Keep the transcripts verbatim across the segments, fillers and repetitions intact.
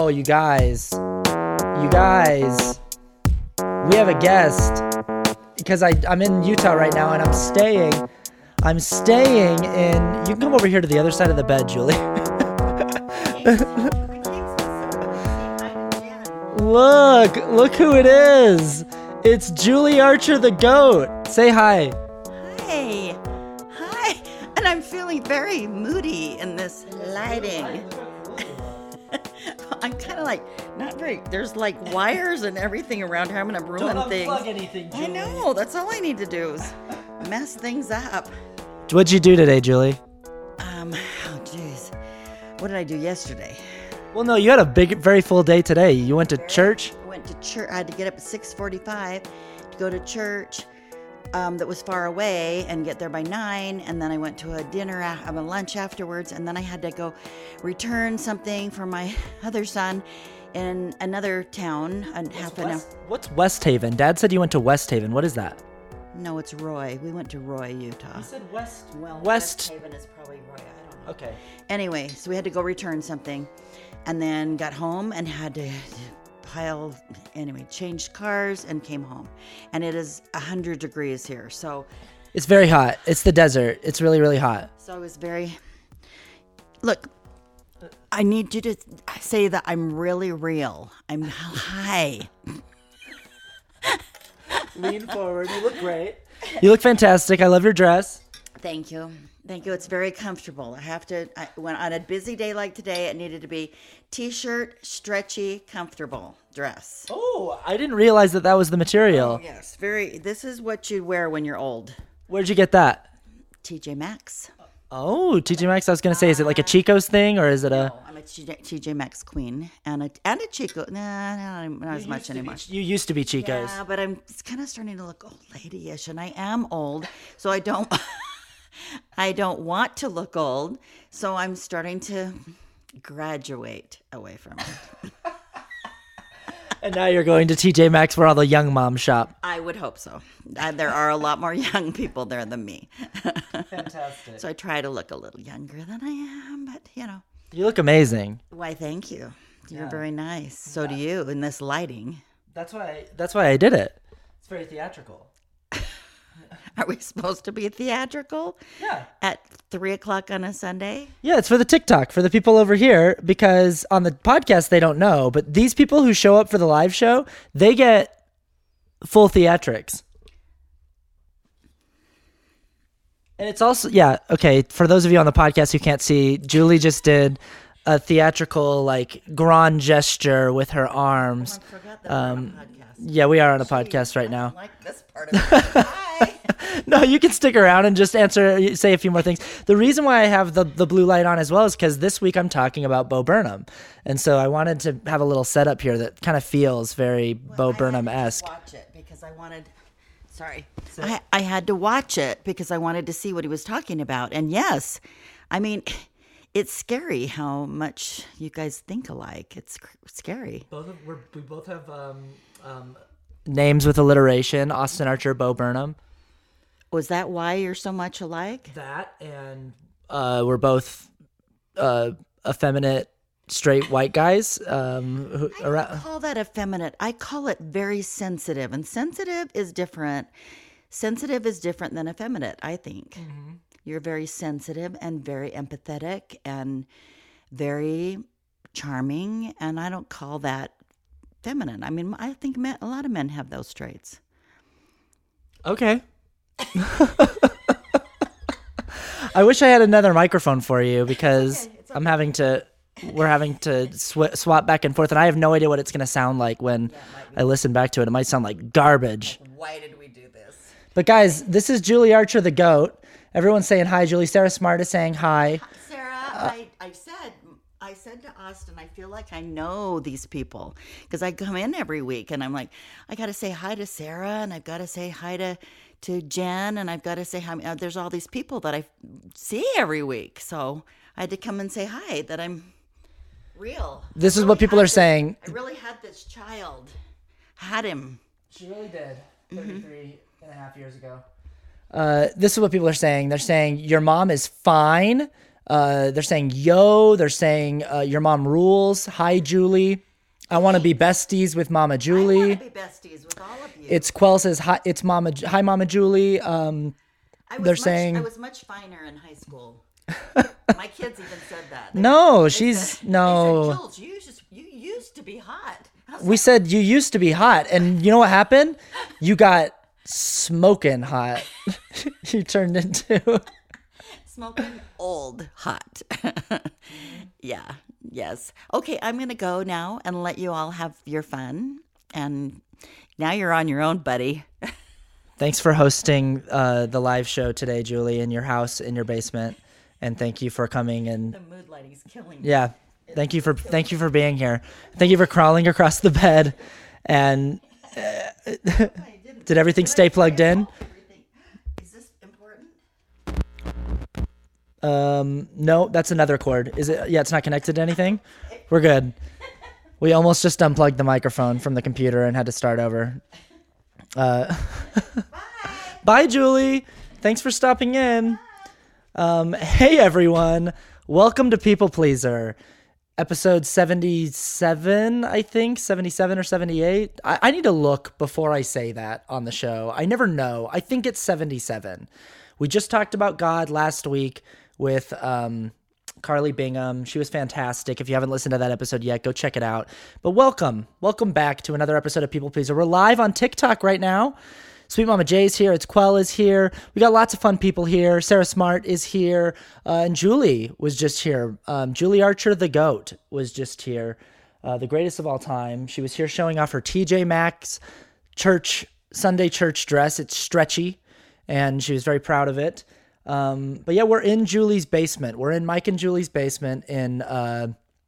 Oh, you guys. You guys. We have a guest. Because I, I'm in Utah right now and I'm staying. I'm staying in... You can come over here to the other side of the bed, Julie. Look. Look who it is. It's Julie Archer the goat. Say hi. Hi. Hi. And I'm feeling very moody in this lighting. I'm kind of like, not very, there's like wires and everything around here. I'm going to ruin Don't things. unplug anything, Julie. I know. That's all I need to do is mess things up. What'd you do today, Julie? Um, oh, jeez. What did I do yesterday? Well, no, you had a big, very full day today. You went to church? I went to church. I had to get up at six forty-five to go to church um, that was far away and get there by nine. And then I went to a dinner, a lunch afterwards. And then I had to go return something for my other son in another town, a half an hour. What's West Haven? Dad said you went to West Haven. What is that? No, it's Roy. We went to Roy, Utah. He said West. Well, West. West Haven is probably Roy. I don't know. Okay. Anyway, so we had to go return something and then got home and had to pile, anyway, changed cars and came home. And it is one hundred degrees here. So It's very hot. It's the desert. It's really, really hot. so I was very, look, I need you to say that I'm really real. I'm high. Lean forward. You look great. You look fantastic. I love your dress. Thank you. Thank you. It's very comfortable. I have to, I, when on a busy day like today, it needed to be t-shirt, stretchy, comfortable dress. Oh, I didn't realize that that was the material. Oh, yes. Very, this is what you wear when you're old. Where'd you get that? T J Maxx. Oh, T J Maxx. I was going to say, is it like a Chico's thing or is it a... No, I'm a T J Maxx queen and a, and a Chico. Nah, nah, not as much anymore. You used to be Chico's. Yeah, but I'm kind of starting to look old lady-ish, and I am old, so I don't... I don't want to look old, so I'm starting to graduate away from it. And now you're going to T J Maxx where all the young moms shop. I would hope so. Uh, there are a lot more young people there than me. Fantastic. So I try to look a little younger than I am, but you know. You look amazing. Why, thank you. You're Yeah. very nice. So do you in this lighting. That's why I, that's why I did it. It's very theatrical. Are we supposed to be theatrical? Yeah. At three o'clock on a Sunday? Yeah, it's for the TikTok, for the people over here, because on the podcast they don't know, but these people who show up for the live show, they get full theatrics. And it's also, yeah, okay, for those of you on the podcast who can't see, Julie just did a theatrical, like, grand gesture with her arms. I forgot that we're on Um, a podcast. Yeah, we are on a podcast right now. I like this part of it. Hi. No, you can stick around and just answer, say a few more things. The reason why I have the, the blue light on as well is because this week I'm talking about Bo Burnham. And so I wanted to have a little setup here that kind of feels very Bo Burnham-esque. I had to watch it because I wanted, sorry. I, I had to watch it because I wanted to see what he was talking about. And yes, I mean, it's scary how much you guys think alike. It's cr- scary. Both of, we're, we both have um, um, names with alliteration, Austin Archer, Bo Burnham. Was that why you're so much alike? That and uh, we're both uh, effeminate, straight white guys. Um, who, I don't around, call that effeminate. I call it very sensitive. And sensitive is different. Sensitive is different than effeminate, I think. Mm-hmm. You're very sensitive and very empathetic and very charming. And I don't call that feminine. I mean, I think men, a lot of men have those traits. Okay. I wish I had another microphone for you because okay, okay. I'm having to, we're having to sw- swap back and forth, and I have no idea what it's going to sound like when yeah, I listen back to it. It might sound like garbage. Why did we do this? But guys, this is Julie Archer, the goat. Everyone's saying hi. Julie, Sarah Smart is saying hi. Sarah, uh, I, I said, I said to Austin, I feel like I know these people because I come in every week and I'm like, I got to say hi to Sarah and I've got to say hi to to Jen, and I've got to say hi. Uh, there's all these people that I see every week, so I had to come and say hi, that I'm real. This really is what people are this, saying. I really had this child. Had him. She really did. thirty-three mm-hmm. and a half years ago. Uh, this is what people are saying. They're saying your mom is fine. Uh, they're saying, yo, they're saying, uh, your mom rules. Hi, Julie. I want to be besties with Mama Julie. I want to be besties with all of you. It's Quell says, hi, it's Mama, hi, Mama Julie. Um, I was they're much, saying, I was much finer in high school. My kids even said that. They, no, they she's, said, no. They said, Jules, you, just, you used to be hot. We said you used to be hot, and you know what happened? You got smoking hot. You turned into smoking old hot. Yeah, yes. Okay, I'm going to go now and let you all have your fun. And now you're on your own, buddy. Thanks for hosting uh, the live show today, Julie, in your house, in your basement. And thank you for coming. And the mood lighting's killing me. Yeah. Thank you for thank you for being here. Thank you for crawling across the bed. And uh, did everything stay plugged in? Is this important? Um, no, that's another cord. Is it? Yeah, it's not connected to anything. We're good. We almost just unplugged the microphone from the computer and had to start over. Uh, Bye. Bye, Julie. Thanks for stopping in. Um, hey, everyone. Welcome to People Pleaser. Episode seventy-seven, I think, seventy-seven or seventy-eight. I, I need to look before I say that on the show. I never know. I think it's seventy-seven. We just talked about God last week with um, Carly Bingham. She was fantastic. If you haven't listened to that episode yet, go check it out. But welcome. Welcome back to another episode of People Pleaser. We're live on TikTok right now. Sweet Mama Jay's here. It's Quell is here. We got lots of fun people here. Sarah Smart is here. Uh, and Julie was just here. Um, Julie Archer, the GOAT, was just here. Uh, the greatest of all time. She was here showing off her T J Maxx church, Sunday church dress. It's stretchy, and she was very proud of it. Um, but yeah, we're in Julie's basement. We're in Mike and Julie's basement in uh,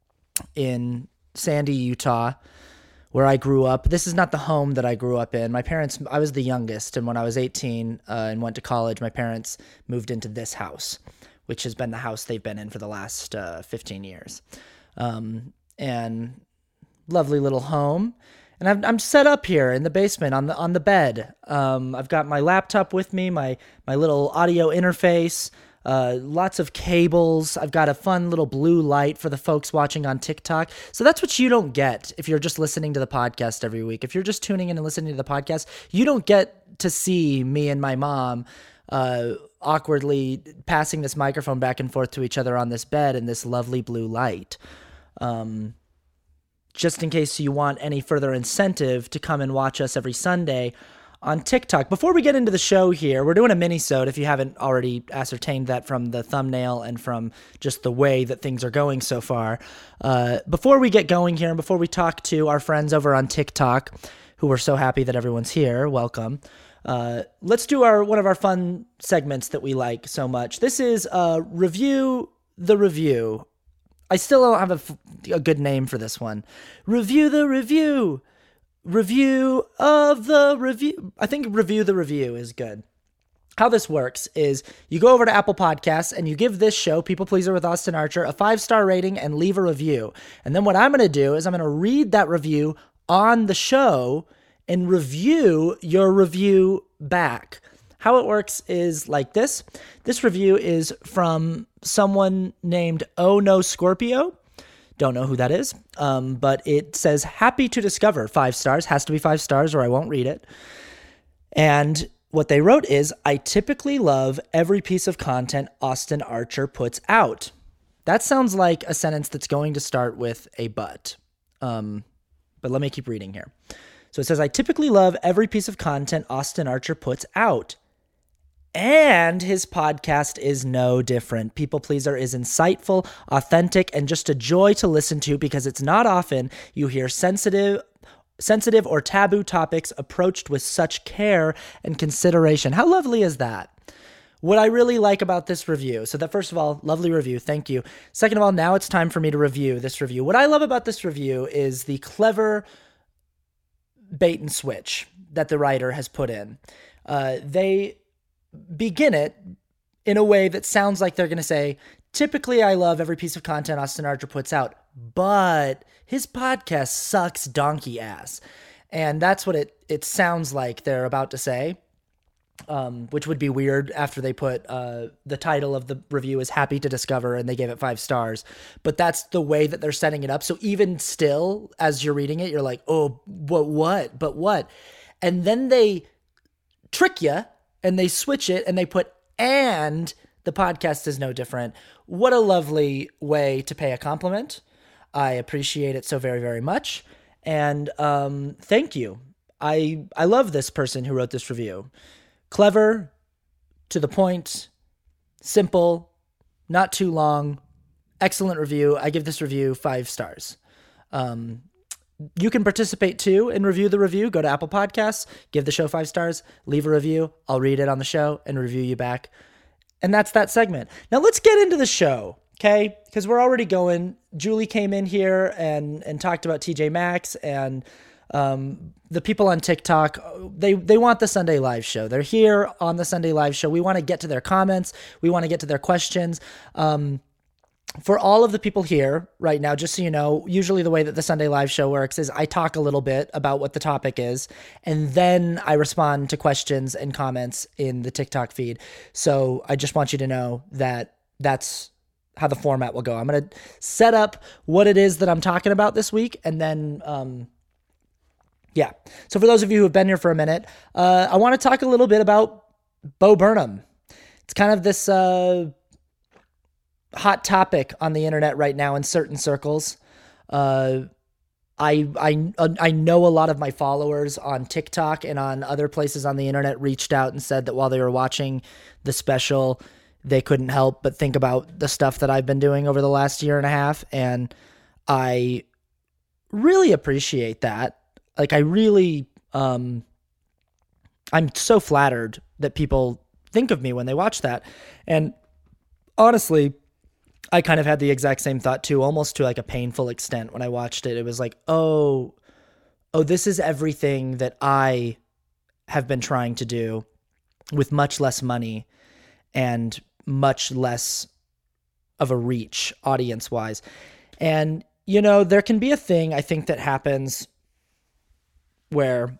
in Sandy, Utah, where I grew up. This is not the home that I grew up in. My parents, I was the youngest, and when I was eighteen uh, and went to college, my parents moved into this house, which has been the house they've been in for the last uh, fifteen years. Um, and lovely little home. And I'm I'm set up here in the basement on the on the bed. Um, I've got my laptop with me, my my little audio interface. Uh, lots of cables. I've got a fun little blue light for the folks watching on TikTok. So that's what you don't get if you're just listening to the podcast every week. If you're just tuning in and listening to the podcast, you don't get to see me and my mom uh, awkwardly passing this microphone back and forth to each other on this bed in this lovely blue light. Um, just in case you want any further incentive to come and watch us every Sunday on TikTok. Before we get into the show here, we're doing a mini-sode if you haven't already ascertained that from the thumbnail and from just the way that things are going so far. Uh, before we get going here and before we talk to our friends over on TikTok, who we're so happy that everyone's here, welcome, uh, let's do our one of our fun segments that we like so much. This is uh, Review the Review. I still don't have a, a good name for this one. Review the Review. Review of the review. I think review the review is good. How this works is you go over to Apple Podcasts and you give this show, People Pleaser with Austin Archer, a five-star rating and leave a review. And then what I'm going to do is I'm going to read that review on the show and review your review back. How it works is like this. This review is from someone named Oh No Scorpio. Don't know who that is, um, but it says, happy to discover, five stars, has to be five stars or I won't read it. And what they wrote is, I typically love every piece of content Austin Archer puts out. That sounds like a sentence that's going to start with a but, um, but let me keep reading here. So it says, I typically love every piece of content Austin Archer puts out. And his podcast is no different. People Pleaser is insightful, authentic, and just a joy to listen to because it's not often you hear sensitive, sensitive or taboo topics approached with such care and consideration. How lovely is that? What I really like about this review, so that first of all, lovely review, thank you. Second of all, now it's time for me to review this review. What I love about this review is the clever bait and switch that the writer has put in. Uh, they begin it in a way that sounds like they're going to say, typically I love every piece of content Austin Archer puts out, but his podcast sucks donkey ass. And that's what it, it sounds like they're about to say. um, which would be weird after they put uh, the title of the review is Happy to Discover and they gave it five stars. But that's the way that they're setting it up. So even still, as you're reading it, you're like, oh, but what? But what? And then they trick you and they switch it and they put, and the podcast is no different. What a lovely way to pay a compliment. I appreciate it so very, very much. And um, thank you. I I love this person who wrote this review. Clever, to the point, simple, not too long, excellent review. I give this review five stars. Um, you can participate too and review the review. Go to Apple Podcasts, give the show five stars, leave a review. I'll read it on the show and review you back. And that's that segment. Now let's get into the show, okay? Because we're already going. Julie came in here and and talked about T J Maxx, and um, the people on TikTok, they they want the Sunday Live show. They're here on the Sunday Live show. We want to get to their comments. We want to get to their questions. Um, for all of the people here right now, just so you know, usually the way that the Sunday Live show works is I talk a little bit about what the topic is, and then I respond to questions and comments in the TikTok feed. So I just want you to know that that's how the format will go. I'm going to set up what it is that I'm talking about this week, and then, um, yeah. So for those of you who have been here for a minute, uh, I want to talk a little bit about Bo Burnham. It's kind of this uh, hot topic on the internet right now in certain circles. Uh, I I I know a lot of my followers on TikTok and on other places on the internet reached out and said that while they were watching the special, they couldn't help but think about the stuff that I've been doing over the last year and a half. And I really appreciate that. Like, I really, um, I'm so flattered that people think of me when they watch that. And honestly, I kind of had the exact same thought too, almost to like a painful extent when I watched it. It was like, oh, oh, this is everything that I have been trying to do with much less money and much less of a reach audience wise. And, you know, there can be a thing I think that happens where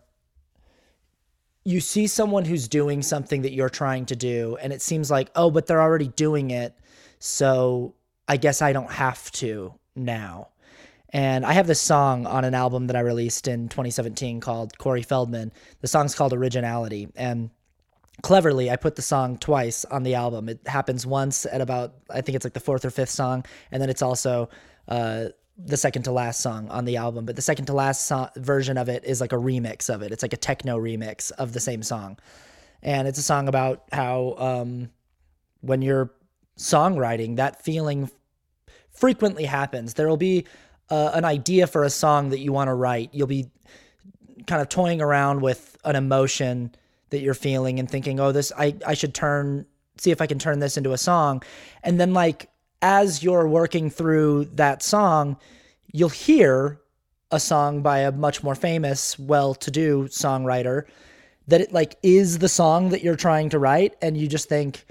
you see someone who's doing something that you're trying to do, and it seems like, oh, but they're already doing it, so I guess I don't have to now. And I have this song on an album that I released in twenty seventeen called Corey Feldman. The song's called Originality, and cleverly, I put the song twice on the album. It happens once at about, I think it's like the fourth or fifth song, and then it's also uh, the second to last song on the album. But the second to last so- version of it is like a remix of it. It's like a techno remix of the same song. And it's a song about how um, when you're songwriting, that feeling frequently happens. There will be uh, an idea for a song that you want to write. You'll be kind of toying around with an emotion that you're feeling and thinking, oh, this, I, I should turn, see if I can turn this into a song. And then like, as you're working through that song, you'll hear a song by a much more famous, well-to-do songwriter that it like is the song that you're trying to write. And you just think,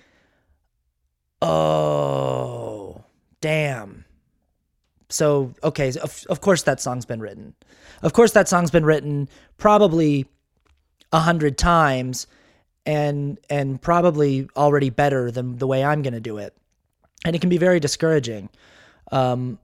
oh, damn. So, okay. Of, of course that song's been written. Of course that song's been written probably a hundred times and, and probably already better than the way I'm going to do it. And it can be very discouraging. Um,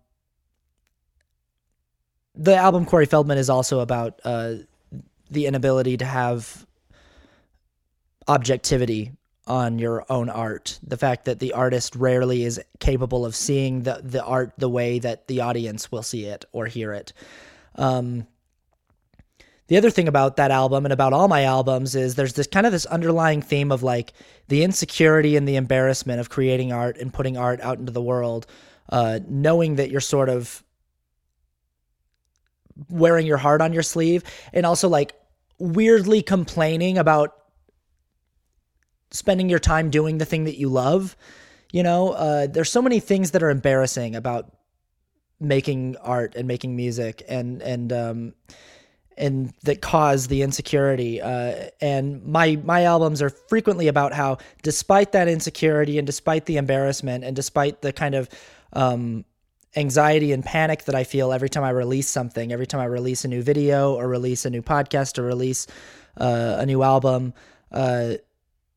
the album Corey Feldman is also about uh, the inability to have objectivity on your own art. The fact that the artist rarely is capable of seeing the, the art the way that the audience will see it or hear it. Um, the other thing about that album and about all my albums is there's this kind of this underlying theme of like the insecurity and the embarrassment of creating art and putting art out into the world, uh, knowing that you're sort of wearing your heart on your sleeve, and also like weirdly complaining about spending your time doing the thing that you love. You know, uh, there's so many things that are embarrassing about making art and making music and, and, um, and that cause the insecurity. Uh, and my, my albums are frequently about how, despite that insecurity and despite the embarrassment and despite the kind of, um, anxiety and panic that I feel every time I release something, every time I release a new video or release a new podcast or release, uh, a new album, uh,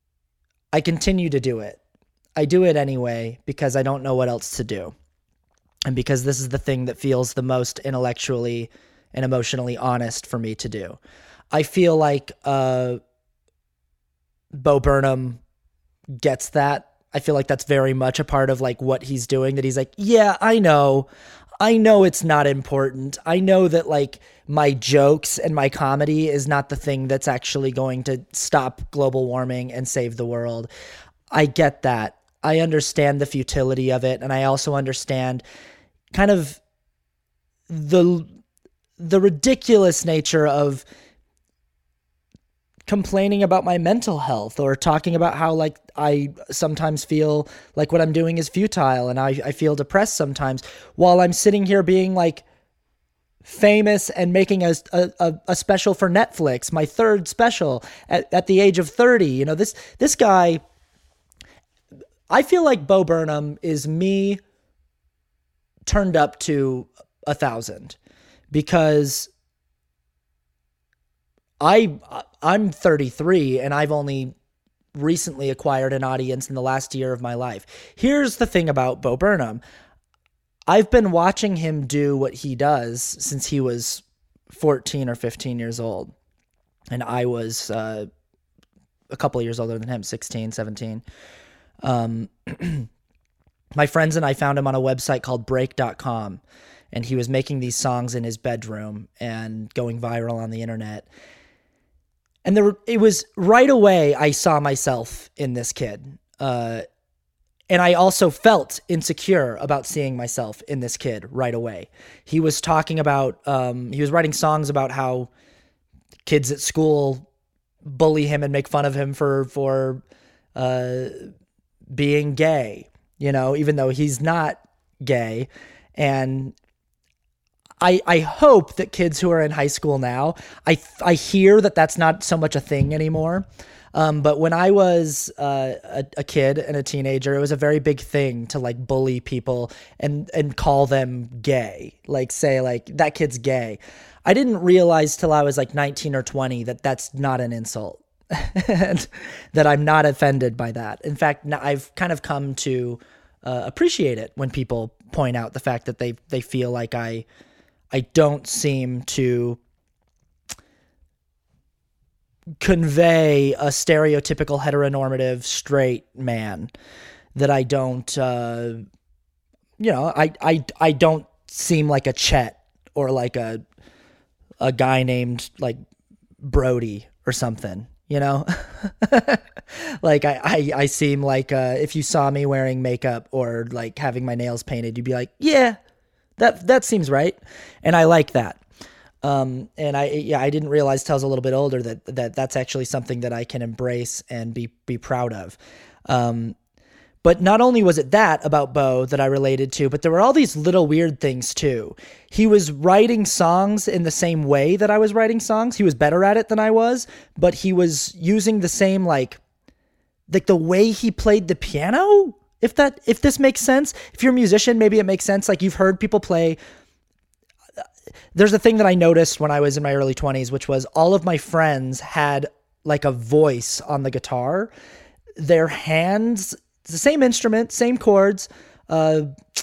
I continue to do it. I do it anyway because I don't know what else to do. And because this is the thing that feels the most intellectually and emotionally honest for me to do. I feel like uh, Bo Burnham gets that. I feel like that's very much a part of like what he's doing, that he's like, yeah, I know. I know it's not important. I know that like my jokes and my comedy is not the thing that's actually going to stop global warming and save the world. I get that. I understand the futility of it. And I also understand kind of the the ridiculous nature of complaining about my mental health or talking about how like I sometimes feel like what I'm doing is futile and I, I feel depressed sometimes while I'm sitting here being like famous and making a, a, a special for Netflix, my third special at, at the age of thirty. You know, this, this guy, I feel like Bo Burnham is me turned up to a thousand because I, I'm thirty-three and I've only recently acquired an audience in the last year of my life. Here's the thing about Bo Burnham. I've been watching him do what he does since he was fourteen or fifteen years old. And I was uh, a couple of years older than him, sixteen, seventeen. Um, my friends and I found him on a website called break dot com. And he was making these songs in his bedroom and going viral on the internet. And there were, it was right away I saw myself in this kid. Uh, and I also felt insecure about seeing myself in this kid right away. He was talking about, um, he was writing songs about how kids at school bully him and make fun of him for, for uh, being gay, you know, even though he's not gay. And I, I hope that kids who are in high school now, I I hear that that's not so much a thing anymore. Um, but when I was uh, a, a kid and a teenager, it was a very big thing to like bully people and, and call them gay. Like say like that kid's gay. I didn't realize till I was like nineteen or twenty that that's not an insult and that I'm not offended by that. In fact, I've kind of come to uh, appreciate it when people point out the fact that they, they feel like I... I don't seem to convey a stereotypical heteronormative straight man, that I don't, uh, you know, I, I, I don't seem like a Chet or like a, a guy named like Brody or something, you know, like I, I, I seem like, uh, if you saw me wearing makeup or like having my nails painted, you'd be like, yeah, That that seems right, and I like that. Um, and I yeah I didn't realize till I was a little bit older that that that's actually something that I can embrace and be be proud of. Um, but not only was it that about Bo that I related to, but there were all these little weird things too. He was writing songs in the same way that I was writing songs. He was better at it than I was, but he was using the same like like the way he played the piano. If that, if this makes sense, if you're a musician, maybe it makes sense. Like you've heard people play. There's a thing that I noticed when I was in my early twenties, which was all of my friends had like a voice on the guitar. Their hands, it's the same instrument, same chords, uh,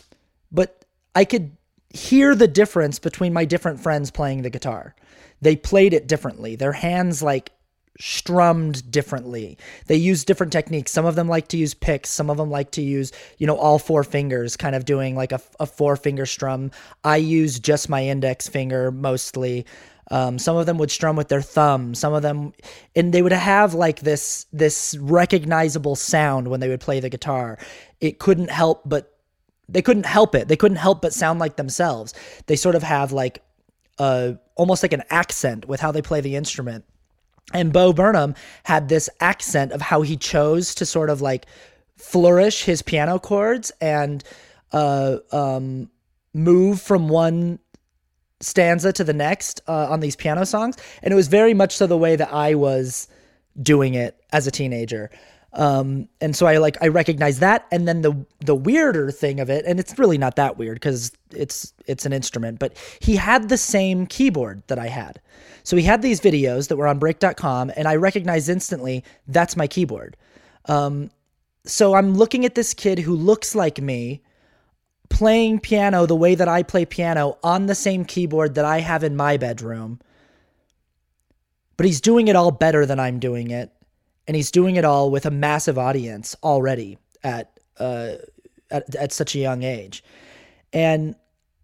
but I could hear the difference between my different friends playing the guitar. They played it differently. Their hands like strummed differently. They use different techniques. Some of them like to use picks. Some of them like to use, you know, all four fingers, kind of doing like a, a four finger strum. I use just my index finger mostly. Um, some of them would strum with their thumb. Some of them, and they would have like this, this recognizable sound when they would play the guitar. It couldn't help but, they couldn't help it. They couldn't help but sound like themselves. They sort of have like, uh, almost like an accent with how they play the instrument. And Bo Burnham had this accent of how he chose to sort of like flourish his piano chords and uh, um, move from one stanza to the next uh, on these piano songs. And it was very much so the way that I was doing it as a teenager. Um, and so I like, I recognize that. And then the, the weirder thing of it, and it's really not that weird because it's, it's an instrument, but he had the same keyboard that I had. So he had these videos that were on break dot com and I recognized instantly that's my keyboard. Um, so I'm looking at this kid who looks like me, playing piano the way that I play piano on the same keyboard that I have in my bedroom. But he's doing it all better than I'm doing it. And he's doing it all with a massive audience already at uh, at, at such a young age. And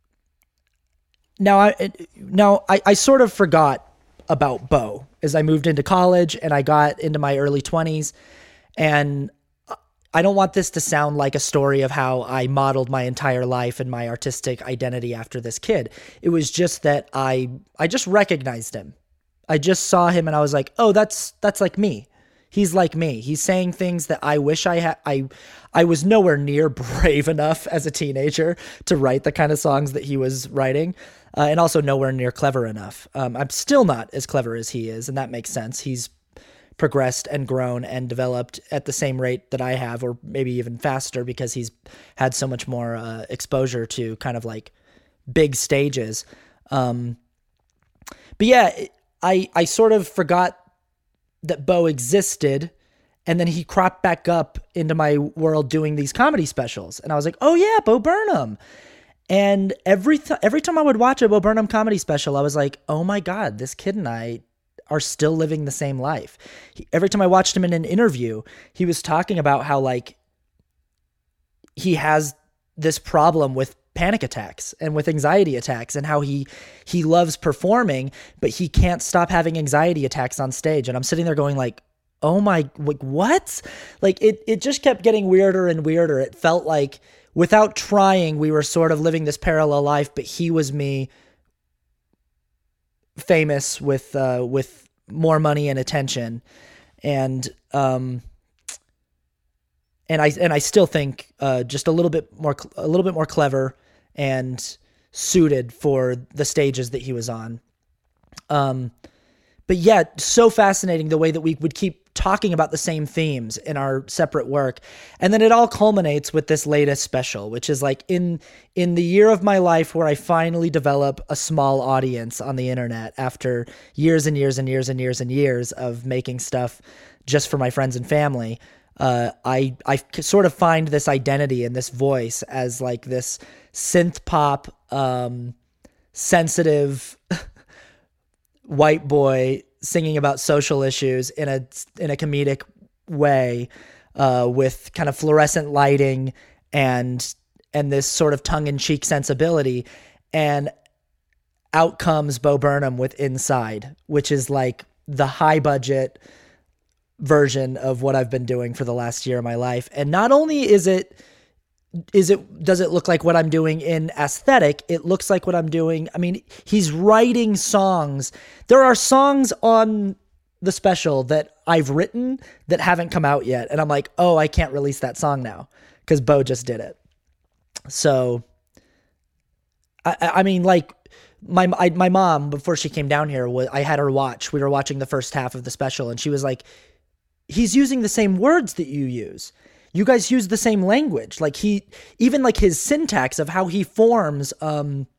now I now I, I sort of forgot about Bo as I moved into college and I got into my early twenties. And I don't want this to sound like a story of how I modeled my entire life and my artistic identity after this kid. It was just that I I just recognized him. I just saw him and I was like, oh, that's that's like me. He's like me. He's saying things that I wish I had. I I was nowhere near brave enough as a teenager to write the kind of songs that he was writing, uh, and also nowhere near clever enough. Um, I'm still not as clever as he is, and that makes sense. He's progressed and grown and developed at the same rate that I have, or maybe even faster, because he's had so much more uh, exposure to kind of like big stages. Um, but yeah, I I sort of forgot that Bo existed, and then he cropped back up into my world doing these comedy specials, and I was like, oh yeah, Bo Burnham. And every th- every time I would watch a Bo Burnham comedy special, I was like, oh my God, this kid and I are still living the same life. He, every time I watched him in an interview, he was talking about how like he has this problem with panic attacks and with anxiety attacks, and how he he loves performing, but he can't stop having anxiety attacks on stage. And I'm sitting there going like, oh my, like what? Like it it just kept getting weirder and weirder. It felt like without trying, we were sort of living this parallel life, but he was me, famous with uh, with more money and attention, and um and I and I still think uh, just a little bit more a little bit more clever and suited for the stages that he was on. Um, but yeah, so fascinating the way that we would keep talking about the same themes in our separate work. And then it all culminates with this latest special, which is like in, in the year of my life where I finally develop a small audience on the internet after years and years and years and years and years of making stuff just for my friends and family. Uh, I, I sort of find this identity and this voice as like this synth pop, um, sensitive white boy singing about social issues in a, in a comedic way, uh, with kind of fluorescent lighting and, and this sort of tongue in cheek sensibility. And out comes Bo Burnham with Inside, which is like the high budget version of what I've been doing for the last year of my life. And not only is it, is it, does it look like what I'm doing in aesthetic, it looks like what I'm doing. I mean, he's writing songs. There are songs on the special that I've written that haven't come out yet. And I'm like, oh, I can't release that song now because Bo just did it. So, I, I mean, like, my I, my mom, before she came down here, was, I had her watch. We were watching the first half of the special, and she was like, he's using the same words that you use. You guys use the same language. Like he, even like his syntax of how he forms, um,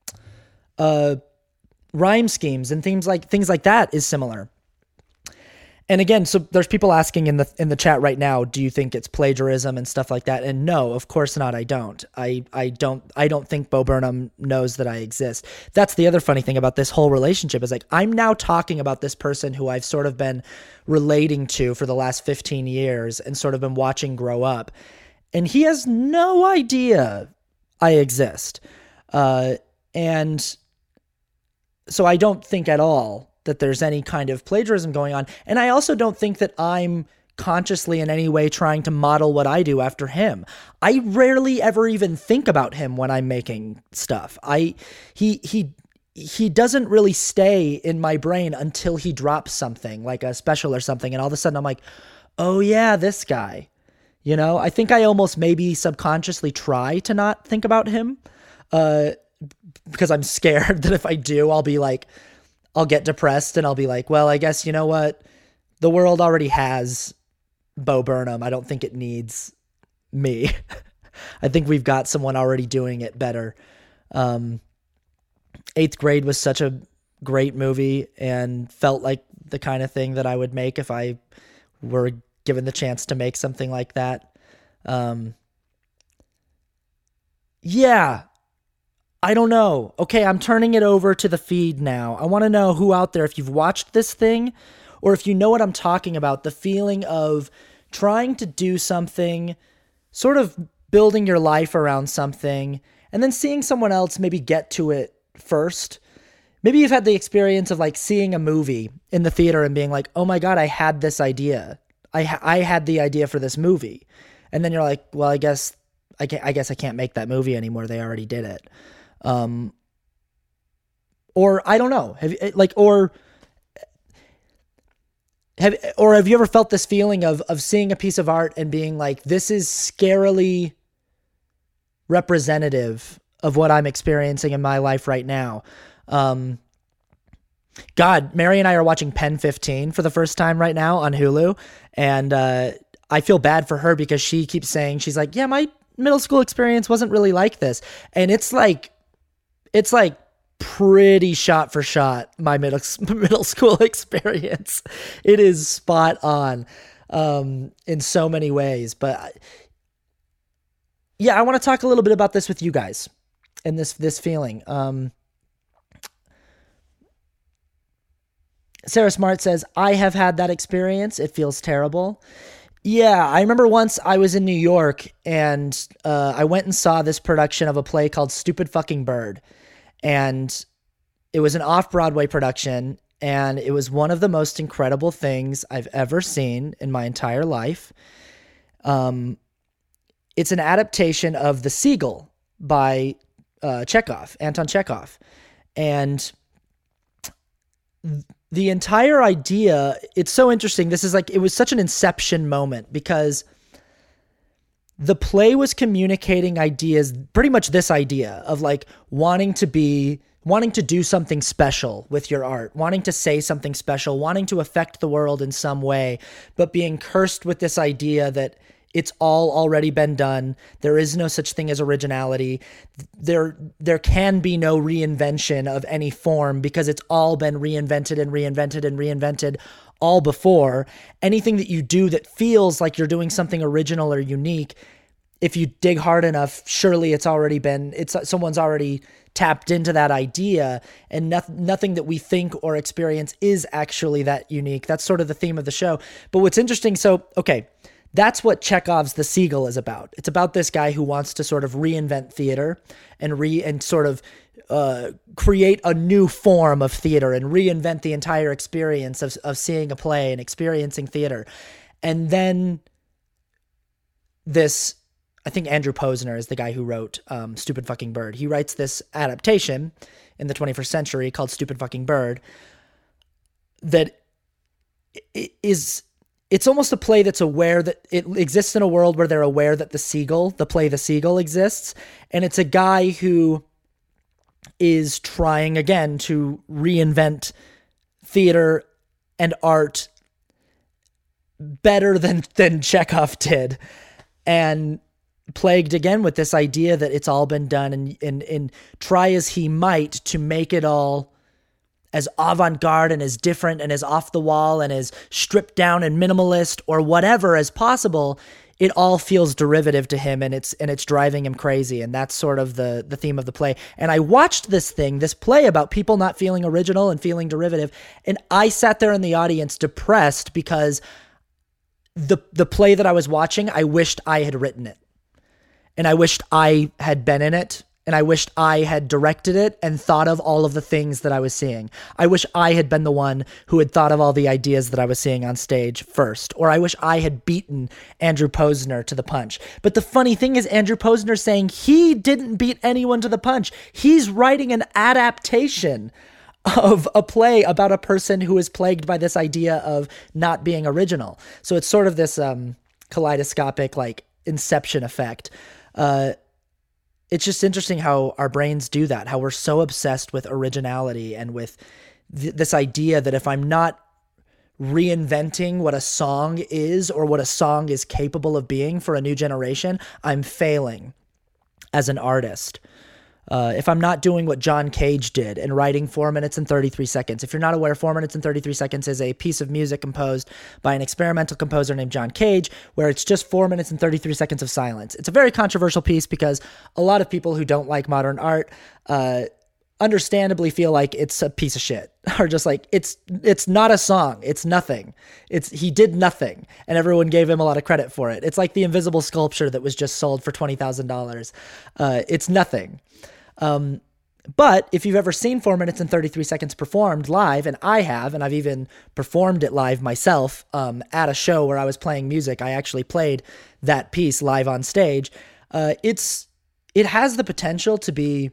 uh, rhyme schemes and things like, things like that is similar. And again, so there's people asking in the in the chat right now, do you think it's plagiarism and stuff like that? And no, of course not. I don't. I I don't. I don't think Bo Burnham knows that I exist. That's the other funny thing about this whole relationship is like I'm now talking about this person who I've sort of been relating to for the last fifteen years and sort of been watching grow up, and he has no idea I exist. Uh, and so I don't think at all that there's any kind of plagiarism going on. And I also don't think that I'm consciously in any way trying to model what I do after him. I rarely ever even think about him when I'm making stuff. I, he, he, he doesn't really stay in my brain until he drops something like a special or something. And all of a sudden I'm like, oh yeah, this guy, you know, I think I almost maybe subconsciously try to not think about him, uh, because I'm scared that if I do, I'll be like, I'll get depressed and I'll be like, well, I guess, you know what? The world already has Bo Burnham. I don't think it needs me. I think we've got someone already doing it better. Um, Eighth Grade was such a great movie and felt like the kind of thing that I would make if I were given the chance to make something like that. Um, yeah, I don't know. Okay, I'm turning it over to the feed now. I want to know who out there, if you've watched this thing or if you know what I'm talking about, the feeling of trying to do something, sort of building your life around something, and then seeing someone else maybe get to it first. Maybe you've had the experience of like seeing a movie in the theater and being like, oh my God, I had this idea. I ha- I had the idea for this movie. And then you're like, well, I guess I, can't, I guess I can't make that movie anymore. They already did it. Um, or I don't know. Have like, or have, or have you ever felt this feeling of, of seeing a piece of art and being like, this is scarily representative of what I'm experiencing in my life right now? Um, God, Mary and I are watching Pen fifteen for the first time right now on Hulu. And, uh, I feel bad for her because she keeps saying, she's like, yeah, my middle school experience wasn't really like this. And it's like, it's like pretty shot for shot, my middle, middle school experience. It is spot on, um, in so many ways. But yeah, I want to talk a little bit about this with you guys and this, this feeling. Um, Sarah Smart says, I have had that experience. It feels terrible. Yeah, I remember once I was in New York and uh, I went and saw this production of a play called Stupid Fucking Bird. And it was an off-Broadway production, and it was one of the most incredible things I've ever seen in my entire life. Um, it's an adaptation of The Seagull by uh, Chekhov, Anton Chekhov. And the entire idea, it's so interesting. This is like, it was such an inception moment because the play was communicating ideas, pretty much this idea of like wanting to be, wanting to do something special with your art, wanting to say something special, wanting to affect the world in some way, but being cursed with this idea that it's all already been done. There is no such thing as originality. There, there can be no reinvention of any form because it's all been reinvented and reinvented and reinvented all before. Anything that you do that feels like you're doing something original or unique, if you dig hard enough, surely it's already been, it's someone's already tapped into that idea, and no, nothing that we think or experience is actually that unique. That's sort of the theme of the show. But what's interesting, so, okay, that's what Chekhov's The Seagull is about. It's about this guy who wants to sort of reinvent theater and re and sort of uh, create a new form of theater and reinvent the entire experience of of seeing a play and experiencing theater. And then this, I think Andrew Posner is the guy who wrote um, Stupid Fucking Bird. He writes this adaptation in the twenty-first century called Stupid Fucking Bird that is... It's almost a play that's aware that it exists in a world where they're aware that the seagull, the play The Seagull exists. And it's a guy who is trying again to reinvent theater and art better than, than Chekhov did. And plagued again with this idea that it's all been done and, and, and try as he might to make it all as avant-garde and as different and as off the wall and as stripped down and minimalist or whatever as possible, it all feels derivative to him and it's and it's driving him crazy. And that's sort of the the theme of the play. And I watched this thing, this play about people not feeling original and feeling derivative, and I sat there in the audience depressed because the the play that I was watching, I wished I had written it. And I wished I had been in it. And I wished I had directed it and thought of all of the things that I was seeing. I wish I had been the one who had thought of all the ideas that I was seeing on stage first. Or I wish I had beaten Andrew Posner to the punch. But the funny thing is Andrew Posner saying he didn't beat anyone to the punch. He's writing an adaptation of a play about a person who is plagued by this idea of not being original. So it's sort of this um, kaleidoscopic like inception effect. Uh, It's just interesting how our brains do that, how we're so obsessed with originality and with th- this idea that if I'm not reinventing what a song is or what a song is capable of being for a new generation, I'm failing as an artist. Uh, if I'm not doing what John Cage did and writing four minutes and thirty-three seconds. If you're not aware, four minutes and thirty-three seconds is a piece of music composed by an experimental composer named John Cage, where it's just four minutes and thirty-three seconds of silence. It's a very controversial piece because a lot of people who don't like modern art, uh, understandably feel like it's a piece of shit, or just like, it's, it's not a song. It's nothing. It's, he did nothing, and everyone gave him a lot of credit for it. It's like the invisible sculpture that was just sold for twenty thousand dollars. Uh, it's nothing. Um, but if you've ever seen four minutes and thirty-three seconds performed live, and I have, and I've even performed it live myself, um, at a show where I was playing music, I actually played that piece live on stage. Uh, it's, it has the potential to be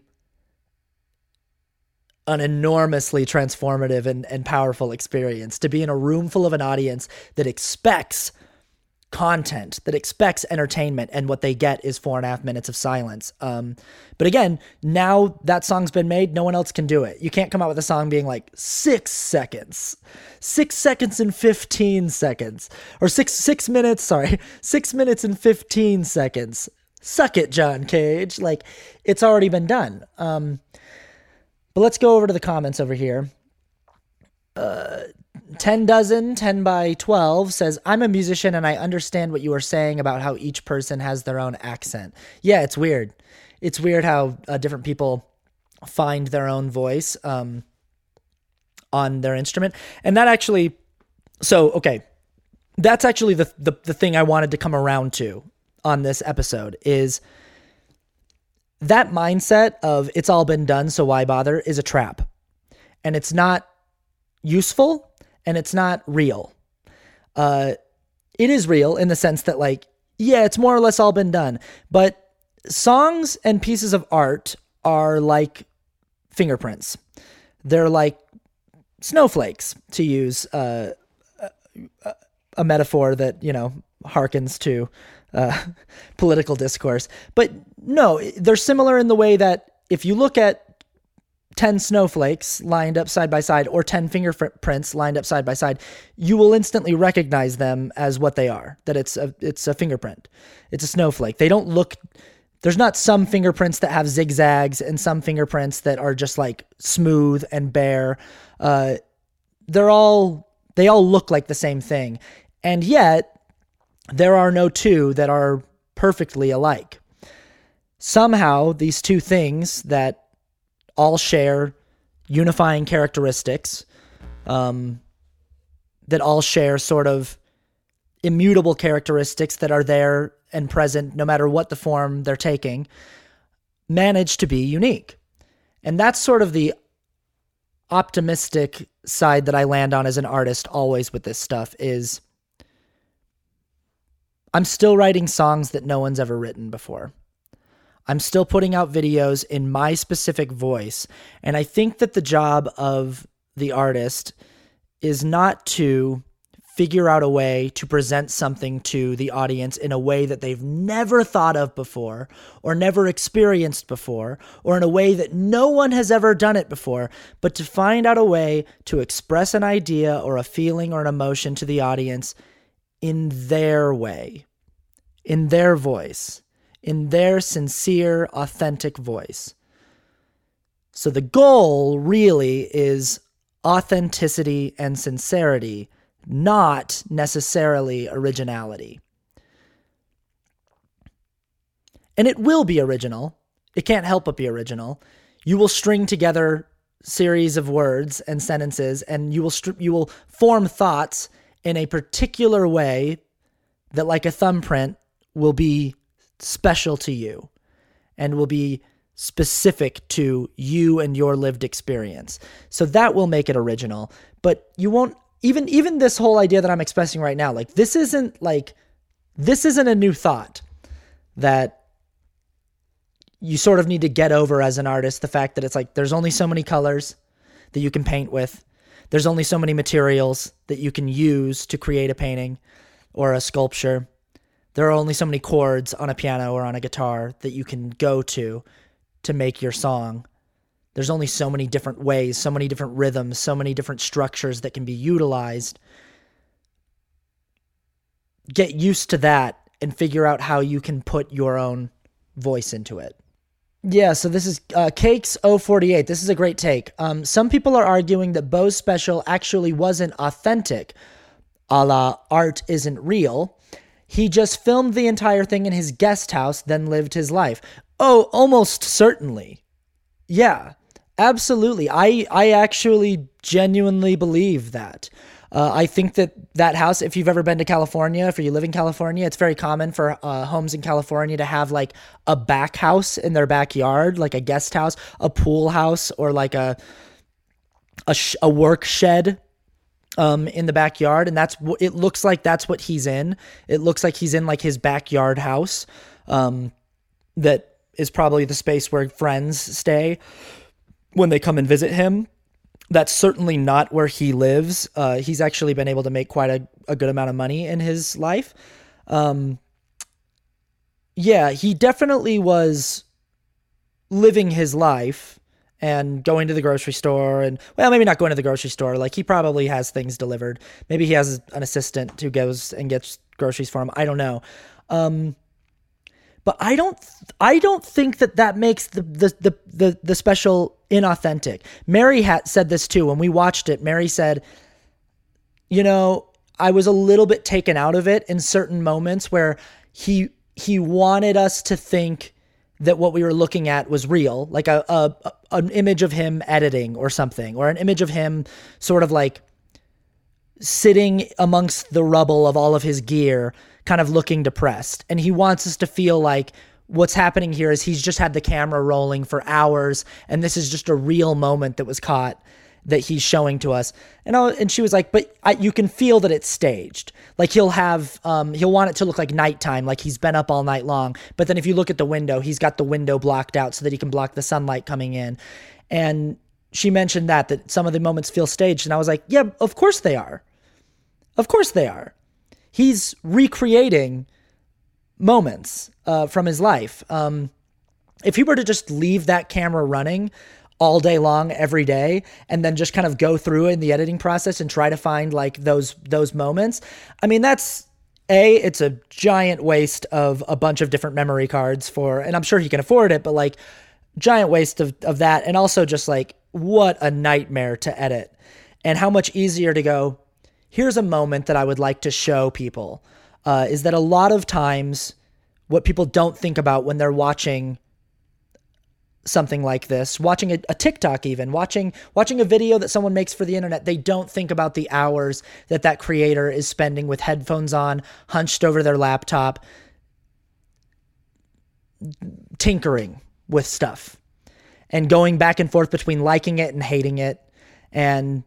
an enormously transformative and, and powerful experience, to be in a room full of an audience that expects content, that expects entertainment, and what they get is four and a half minutes of silence. Um, but again, now that song's been made, no one else can do it. You can't come out with a song being like six seconds, six seconds and fifteen seconds, or six, six minutes, sorry, six minutes and fifteen seconds. Suck it, John Cage. Like, it's already been done. Um, But let's go over to the comments over here. Uh, ten dozen, ten by twelve says, I'm a musician and I understand what you were saying about how each person has their own accent. Yeah, it's weird. It's weird how uh, different people find their own voice um, on their instrument. And that actually, so, okay, that's actually the, the, the thing I wanted to come around to on this episode is that mindset of it's all been done, so why bother, is a trap. And it's not useful, and it's not real. Uh, it is real in the sense that, like, yeah, it's more or less all been done. But songs and pieces of art are like fingerprints. They're like snowflakes, to use uh, a, a metaphor that, you know, harkens to Uh, political discourse. But no, they're similar in the way that if you look at ten snowflakes lined up side by side, or ten fingerprints lined up side by side, you will instantly recognize them as what they are, that it's a, it's a fingerprint. It's a snowflake. They don't look, there's not some fingerprints that have zigzags and some fingerprints that are just like smooth and bare. Uh, they're all, they all look like the same thing. And yet, there are no two that are perfectly alike. Somehow, these two things that all share unifying characteristics, um, that all share sort of immutable characteristics that are there and present no matter what the form they're taking, manage to be unique. And that's sort of the optimistic side that I land on as an artist always with this stuff is I'm still writing songs that no one's ever written before. I'm still putting out videos in my specific voice. And I think that the job of the artist is not to figure out a way to present something to the audience in a way that they've never thought of before or never experienced before, or in a way that no one has ever done it before, but to find out a way to express an idea or a feeling or an emotion to the audience in their way, in their voice, in their sincere, authentic voice. So the goal really is authenticity and sincerity, not necessarily originality. And it will be original. It can't help but be original. You will string together series of words and sentences, and you will str- you will form thoughts in a particular way that, like a thumbprint, will be special to you and will be specific to you and your lived experience. So that will make it original, but you won't, even, even this whole idea that I'm expressing right now, like this isn't like, this isn't a new thought that you sort of need to get over as an artist. The fact that it's like, there's only so many colors that you can paint with. There's only so many materials that you can use to create a painting or a sculpture. There are only so many chords on a piano or on a guitar that you can go to to make your song. There's only so many different ways, so many different rhythms, so many different structures that can be utilized. Get used to that and figure out how you can put your own voice into it. Yeah, so this is uh, Cakes oh forty-eight. This is a great take. Um, some people are arguing that Bo's special actually wasn't authentic, a la art isn't real. He just filmed the entire thing in his guest house, then lived his life. Oh, almost certainly. Yeah, absolutely. I, I actually genuinely believe that. Uh, I think that that house, if you've ever been to California, if you live in California, it's very common for uh, homes in California to have like a back house in their backyard, like a guest house, a pool house, or like a a, sh- a work shed um, in the backyard. And that's what it looks like. That's what he's in. It looks like he's in like his backyard house um, that is probably the space where friends stay when they come and visit him. That's certainly not where he lives. Uh, he's actually been able to make quite a, a good amount of money in his life. Um, yeah, he definitely was living his life and going to the grocery store and, well, maybe not going to the grocery store. Like he probably has things delivered. Maybe he has an assistant who goes and gets groceries for him. I don't know. Um, But I don't, I don't think that that makes the the the the, the special inauthentic. Mary had said this too when we watched it. Mary said, you know, I was a little bit taken out of it in certain moments where he he wanted us to think that what we were looking at was real, like a, a, a an image of him editing or something, or an image of him sort of like sitting amongst the rubble of all of his gear, kind of looking depressed. And he wants us to feel like what's happening here is he's just had the camera rolling for hours and this is just a real moment that was caught that he's showing to us. And I, and she was like, but I, you can feel that it's staged. Like he'll have, um, he'll want it to look like nighttime, like he's been up all night long. But then if you look at the window, he's got the window blocked out so that he can block the sunlight coming in. And she mentioned that, that some of the moments feel staged. And I was like, yeah, of course they are. Of course they are. He's recreating moments uh, from his life. Um, if he were to just leave that camera running all day long, every day, and then just kind of go through it in the editing process and try to find like those those moments, I mean, that's a it's a giant waste of a bunch of different memory cards for, and I'm sure he can afford it, but like giant waste of of that, and also just like what a nightmare to edit, and how much easier to go, here's a moment that I would like to show people, uh, is that a lot of times what people don't think about when they're watching something like this, watching a, a TikTok even, watching watching a video that someone makes for the internet, they don't think about the hours that that creator is spending with headphones on, hunched over their laptop, tinkering with stuff and going back and forth between liking it and hating it. And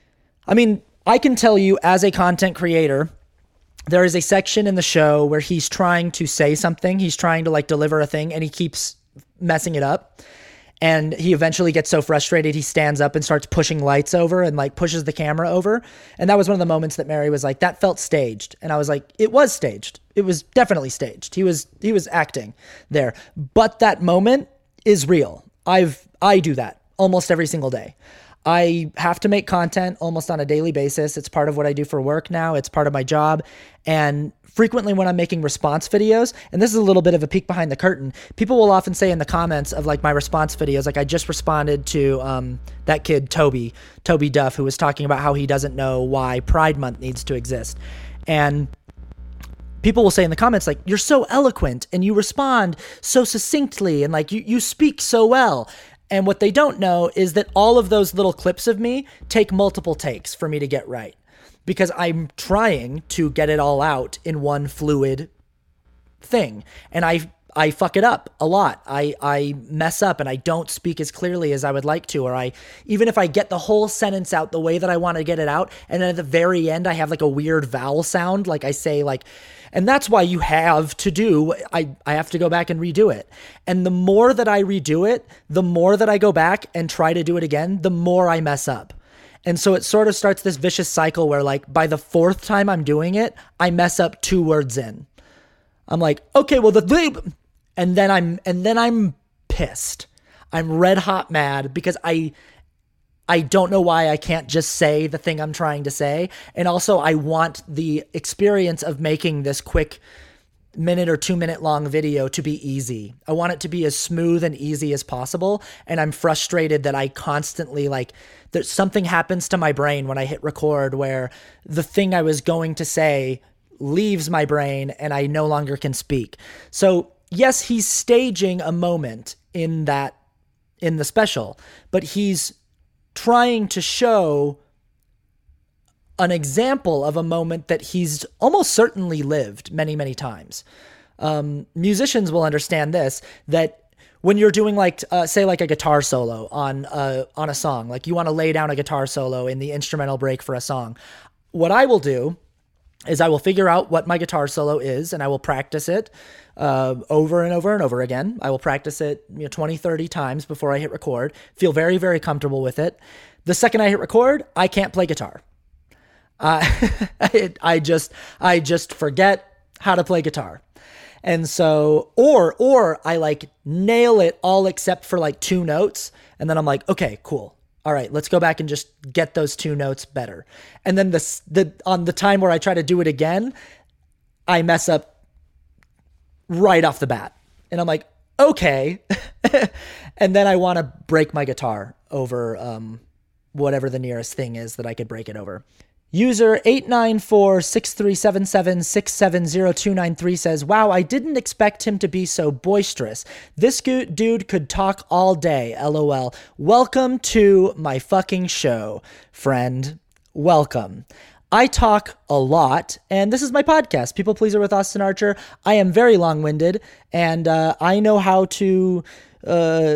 I mean, I can tell you as a content creator, there is a section in the show where he's trying to say something. He's trying to like deliver a thing and he keeps messing it up. And he eventually gets so frustrated, he stands up and starts pushing lights over and like pushes the camera over. And that was one of the moments that Mary was like, that felt staged. And I was like, it was staged. It was definitely staged. He was, he was acting there, but that moment is real. I've, I do that almost every single day. I have to make content almost on a daily basis. It's part of what I do for work now. It's part of my job. And frequently when I'm making response videos, and this is a little bit of a peek behind the curtain, people will often say in the comments of like my response videos, like I just responded to um, that kid, Toby, Toby Duff, who was talking about how he doesn't know why Pride Month needs to exist. And people will say in the comments, like, you're so eloquent and you respond so succinctly and like you, you speak so well. And what they don't know is that all of those little clips of me take multiple takes for me to get right, because I'm trying to get it all out in one fluid thing. And I I fuck it up a lot. I, I mess up and I don't speak as clearly as I would like to, or I, even if I get the whole sentence out the way that I want to get it out, and then at the very end, I have like a weird vowel sound. Like I say like, and that's why you have to do, I, I have to go back and redo it. And the more that I redo it, the more that I go back and try to do it again, the more I mess up. And so it sort of starts this vicious cycle where like by the fourth time I'm doing it, I mess up two words in. I'm like, okay, well the, and then I'm, and then I'm pissed. I'm red hot mad because I, I don't know why I can't just say the thing I'm trying to say. And also I want the experience of making this quick minute or two minute long video to be easy. I want it to be as smooth and easy as possible. And I'm frustrated that I constantly like, that something happens to my brain when I hit record where the thing I was going to say leaves my brain and I no longer can speak. So yes, he's staging a moment in that, in the special, but he's trying to show an example of a moment that he's almost certainly lived many, many times. Um, musicians will understand this, that when you're doing like, uh, say like a guitar solo on a, on a song, like you want to lay down a guitar solo in the instrumental break for a song. What I will do is I will figure out what my guitar solo is and I will practice it uh, over and over and over again. I will practice it you know, twenty, thirty times before I hit record, feel very, very comfortable with it. The second I hit record, I can't play guitar. Uh, I, I just, I just forget how to play guitar. And so, or, or I like nail it all except for like two notes. And then I'm like, okay, cool. All right, let's go back and just get those two notes better. And then the, the, on the time where I try to do it again, I mess up right off the bat. And I'm like, okay. And then I want to break my guitar over, um, whatever the nearest thing is that I could break it over. User eight nine four, six three seven seven, six seven zero two nine three says, wow, I didn't expect him to be so boisterous. This go- dude could talk all day, lol. Welcome to my fucking show, friend. Welcome. I talk a lot, and this is my podcast, People Pleaser with Austin Archer. I am very long-winded, and uh, I know how to uh,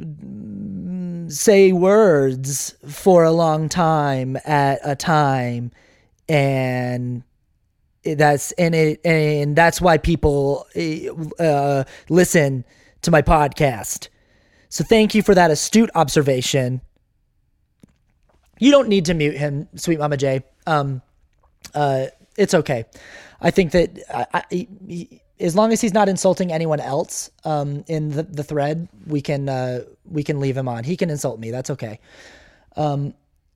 say words for a long time at a time, and that's and it and that's why people uh, listen to my podcast. So thank you for that astute observation. You don't need to mute him, Sweet Mama J. Um, uh, it's okay. I think that I, I, he, as long as he's not insulting anyone else um, in the, the thread, we can uh, we can leave him on. He can insult me. That's okay. Um,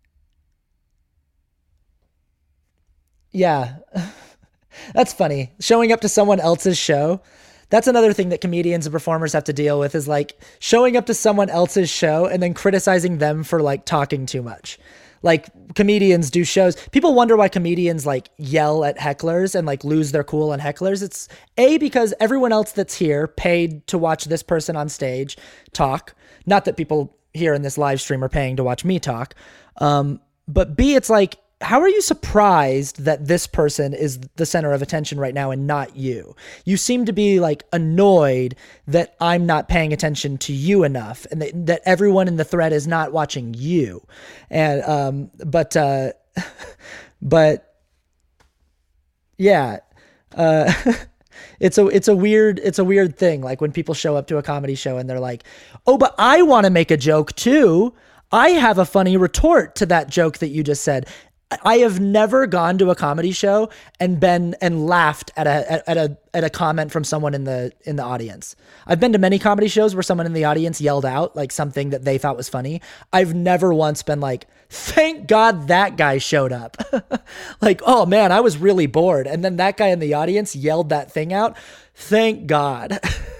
yeah, that's funny. Showing up to someone else's show. That's another thing that comedians and performers have to deal with, is like showing up to someone else's show and then criticizing them for like talking too much. Like comedians do shows. People wonder why comedians like yell at hecklers and like lose their cool on hecklers. It's A, because everyone else that's here paid to watch this person on stage talk. Not that people here in this live stream are paying to watch me talk. Um, but B, it's like, how are you surprised that this person is the center of attention right now and not you? You seem to be like annoyed that I'm not paying attention to you enough, and that, that everyone in the thread is not watching you. And, um, but, uh, but yeah, uh, it's a, it's a weird, it's a weird thing. Like when people show up to a comedy show and they're like, oh, but I want to make a joke too. I have a funny retort to that joke that you just said. I have never gone to a comedy show and been and laughed at a at a at a comment from someone in the in the audience. I've been to many comedy shows where someone in the audience yelled out like something that they thought was funny. I've never once been like, "Thank God that guy showed up." Like, "Oh man, I was really bored." And then that guy in the audience yelled that thing out. Thank God.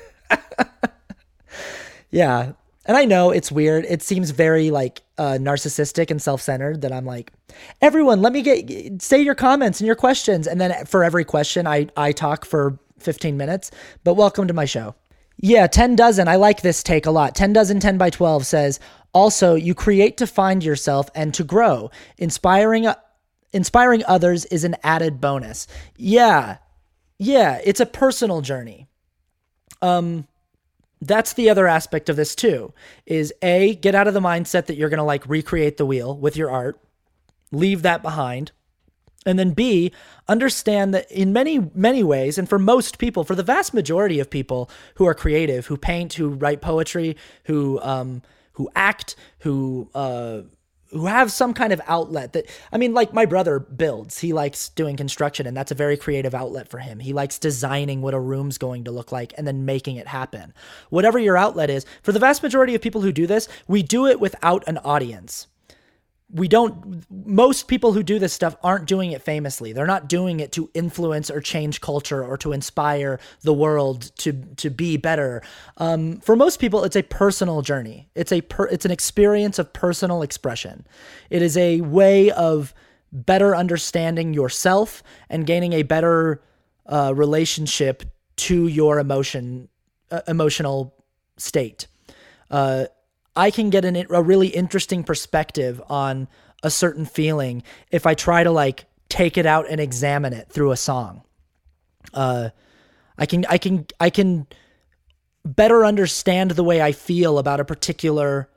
Yeah. And I know it's weird. It seems very like uh, narcissistic and self-centered that I'm like, everyone, let me get, say your comments and your questions. And then for every question, I, I talk for fifteen minutes, but welcome to my show. Yeah, ten dozen. I like this take a lot. ten dozen, ten by twelve says, also, you create to find yourself and to grow. Inspiring, inspiring others is an added bonus. Yeah. Yeah. It's a personal journey. Um, That's the other aspect of this too, is A, get out of the mindset that you're going to like recreate the wheel with your art, leave that behind. And then B, understand that in many, many ways, and for most people, for the vast majority of people who are creative, who paint, who write poetry, who, um, who act, who, uh, who have some kind of outlet that, I mean, like my brother builds, he likes doing construction, and that's a very creative outlet for him. He likes designing what a room's going to look like and then making it happen. Whatever your outlet is, for the vast majority of people who do this, we do it without an audience. we don't, most people who do this stuff aren't doing it famously. They're not doing it to influence or change culture or to inspire the world to, to be better. Um, for most people, it's a personal journey. It's a, per, it's an experience of personal expression. It is a way of better understanding yourself and gaining a better uh, relationship to your emotion, uh, emotional state. Uh, I can get an, a really interesting perspective on a certain feeling if I try to like take it out and examine it through a song. Uh, I can, I can, I can better understand the way I feel about a particular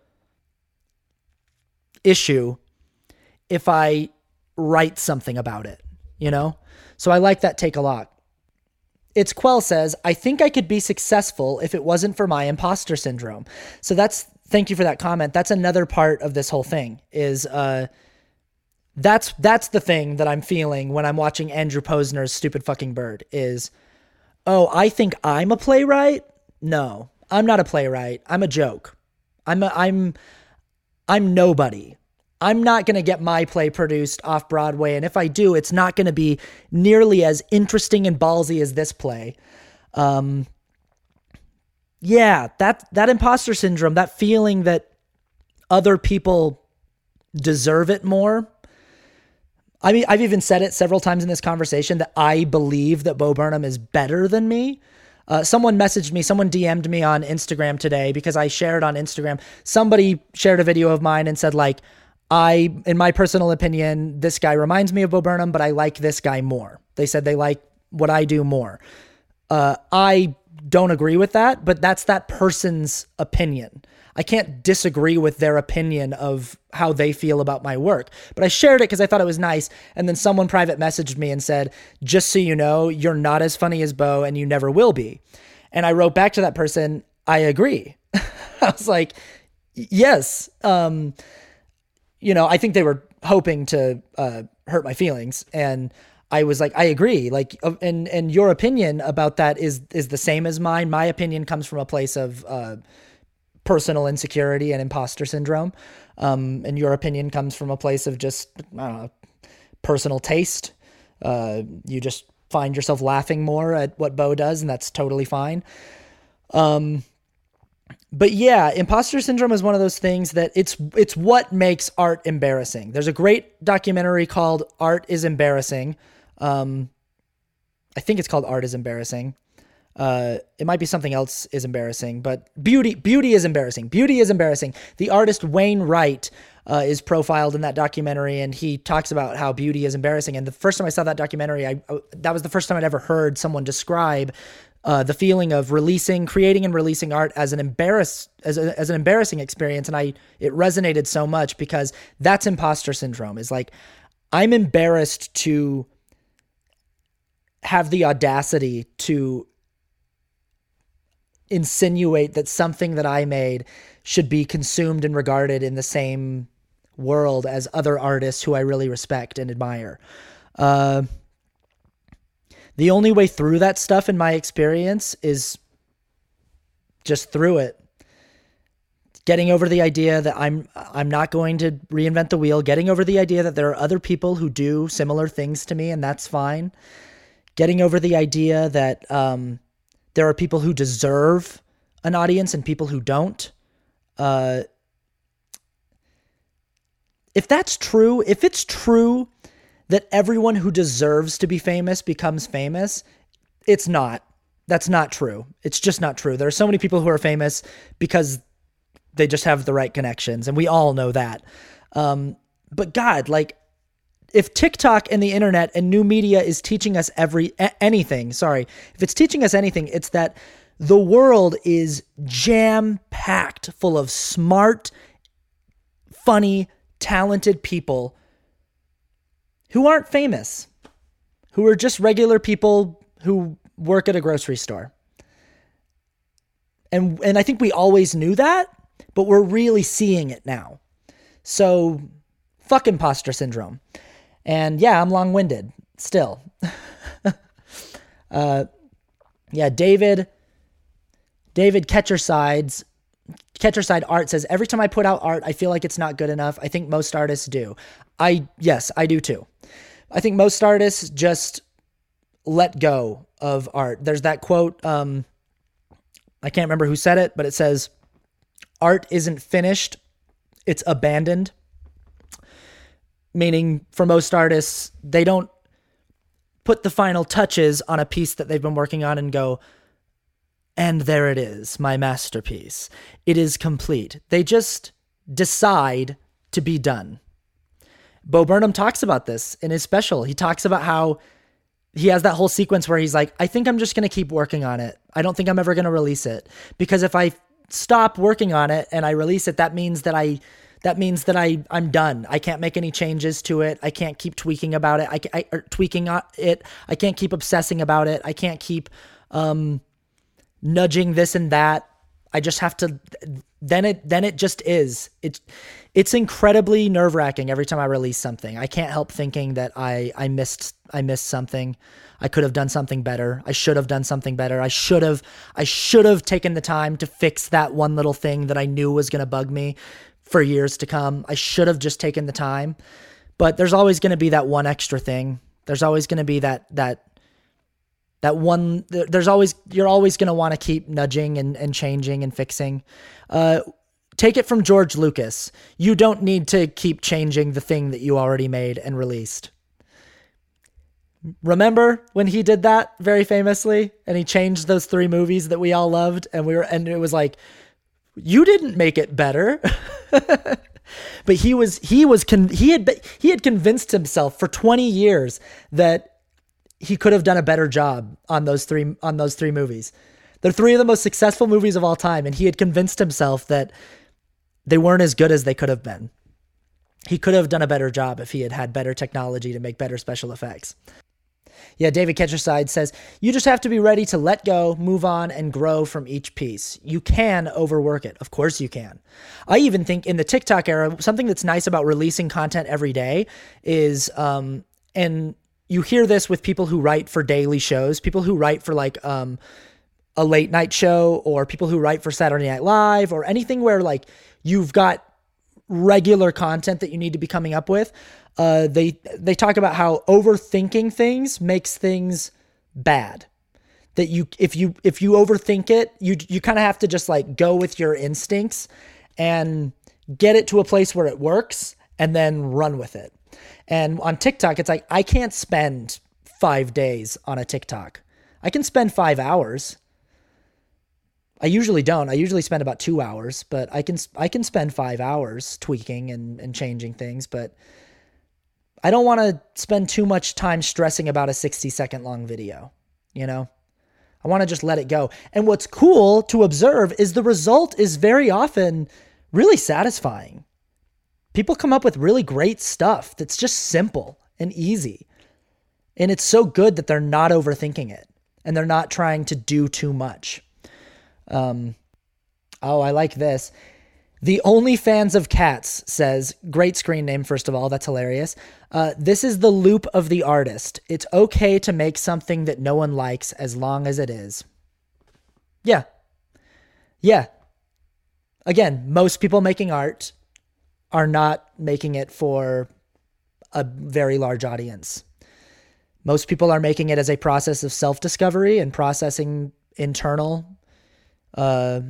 issue if I write something about it, you know? So I like that take a lot. It's Quell says, I think I could be successful if it wasn't for my imposter syndrome. So that's, thank you for that comment. That's another part of this whole thing is, uh, that's, that's the thing that I'm feeling when I'm watching Andrew Posner's Stupid Fucking Bird is, oh, I think I'm a playwright. No, I'm not a playwright. I'm a joke. I'm, a, I'm, I'm nobody. I'm not going to get my play produced off Broadway. And if I do, it's not going to be nearly as interesting and ballsy as this play. Um, yeah, that, that imposter syndrome, that feeling that other people deserve it more. I mean, I've even said it several times in this conversation that I believe that Bo Burnham is better than me. Uh, someone messaged me, someone D M'd me on Instagram today because I shared on Instagram. Somebody shared a video of mine and said like, I, in my personal opinion, this guy reminds me of Bo Burnham, but I like this guy more. They said they like what I do more. Uh, I don't agree with that, but that's that person's opinion. I can't disagree with their opinion of how they feel about my work, but I shared it because I thought it was nice. And then someone private messaged me and said, just so you know, you're not as funny as Bo and you never will be. And I wrote back to that person, I agree. I was like, yes. Um, you know, I think they were hoping to uh, hurt my feelings. And I was like, I agree. Like, and, and your opinion about that is, is the same as mine. My opinion comes from a place of uh, personal insecurity and imposter syndrome. Um, and your opinion comes from a place of just, I don't know, personal taste. Uh, you just find yourself laughing more at what Bo does, and that's totally fine. Um, But yeah, imposter syndrome is one of those things that it's it's what makes art embarrassing. There's a great documentary called Art is Embarrassing. Um, I think it's called Art is Embarrassing. Uh, it might be something else is embarrassing, but beauty beauty is embarrassing. Beauty is embarrassing. The artist Wayne Wright uh, is profiled in that documentary, and he talks about how beauty is embarrassing. And the first time I saw that documentary, I, I that was the first time I'd ever heard someone describe Uh, the feeling of releasing, creating and releasing art as an embarrass, as, a, as an embarrassing experience. And I, it resonated so much because that's imposter syndrome is like, I'm embarrassed to have the audacity to insinuate that something that I made should be consumed and regarded in the same world as other artists who I really respect and admire. Uh, The only way through that stuff in my experience is just through it. Getting over the idea that I'm I'm not going to reinvent the wheel, getting over the idea that there are other people who do similar things to me and that's fine. Getting over the idea that um, there are people who deserve an audience and people who don't. Uh, if that's true, if it's true that everyone who deserves to be famous becomes famous, it's not. That's not true. It's just not true. There are so many people who are famous because they just have the right connections, and we all know that. Um, but God, like, if TikTok and the internet and new media is teaching us every anything, sorry, if it's teaching us anything, it's that the world is jam-packed full of smart, funny, talented people who aren't famous, who are just regular people who work at a grocery store. And and I think we always knew that, but we're really seeing it now. So fuck imposter syndrome. And yeah, I'm long-winded still. uh, yeah, David, David Catcher Sides Catcherside Art says, every time I put out art, I feel like it's not good enough. I think most artists do. I, yes, I do too. I think most artists just let go of art. There's that quote, um, I can't remember who said it, but it says, art isn't finished, it's abandoned. Meaning for most artists, they don't put the final touches on a piece that they've been working on and go, and there it is, my masterpiece. It is complete. They just decide to be done. Bo Burnham talks about this in his special. He talks about how he has that whole sequence where he's like, I think I'm just going to keep working on it. I don't think I'm ever going to release it. Because if I stop working on it and I release it, that means that I that means that I, I'm done. I can't make any changes to it. I can't keep tweaking about it. I, I or tweaking it. I can't keep obsessing about it. I can't keep um, nudging this and that. I just have to, then it, then it just is. It's, it's incredibly nerve wracking every time I release something. I can't help thinking that I, I missed, I missed something. I could have done something better. I should have done something better. I should have, I should have taken the time to fix that one little thing that I knew was going to bug me for years to come. I should have just taken the time, but there's always going to be that one extra thing. There's always going to be that, that, that one, there's always, you're always going to want to keep nudging and, and changing and fixing. Uh, take it from George Lucas. You don't need to keep changing the thing that you already made and released. Remember when he did that very famously and he changed those three movies that we all loved and we were, and it was like, you didn't make it better. But he was, he was, con- he had, he had convinced himself for twenty years that he could have done a better job on those three, on those three movies. They're three of the most successful movies of all time. And he had convinced himself that they weren't as good as they could have been. He could have done a better job if he had had better technology to make better special effects. Yeah, David Ketcherside says, you just have to be ready to let go, move on, and grow from each piece. You can overwork it. Of course you can. I even think in the TikTok era, something that's nice about releasing content every day is, um, and you hear this with people who write for daily shows, people who write for like um, a late night show, or people who write for Saturday Night Live, or anything where like you've got regular content that you need to be coming up with. Uh, they they talk about how overthinking things makes things bad. That you if you if you overthink it, you you kind of have to just like go with your instincts and get it to a place where it works and then run with it. And on TikTok, it's like I can't spend five days on a TikTok. I can spend five hours. I usually don't. I usually spend about two hours, but I can I can spend five hours tweaking and, and changing things, but I don't want to spend too much time stressing about a sixty second long video, you know? I want to just let it go. And what's cool to observe is the result is very often really satisfying. People come up with really great stuff that's just simple and easy. And it's so good that they're not overthinking it and they're not trying to do too much. Um, oh, I like this. The OnlyFans of Cats says, great screen name, first of all. That's hilarious. Uh, this is the loop of the artist. It's okay to make something that no one likes as long as it is. Yeah. Yeah. Again, most people making art are not making it for a very large audience. Most people are making it as a process of self-discovery and processing internal uh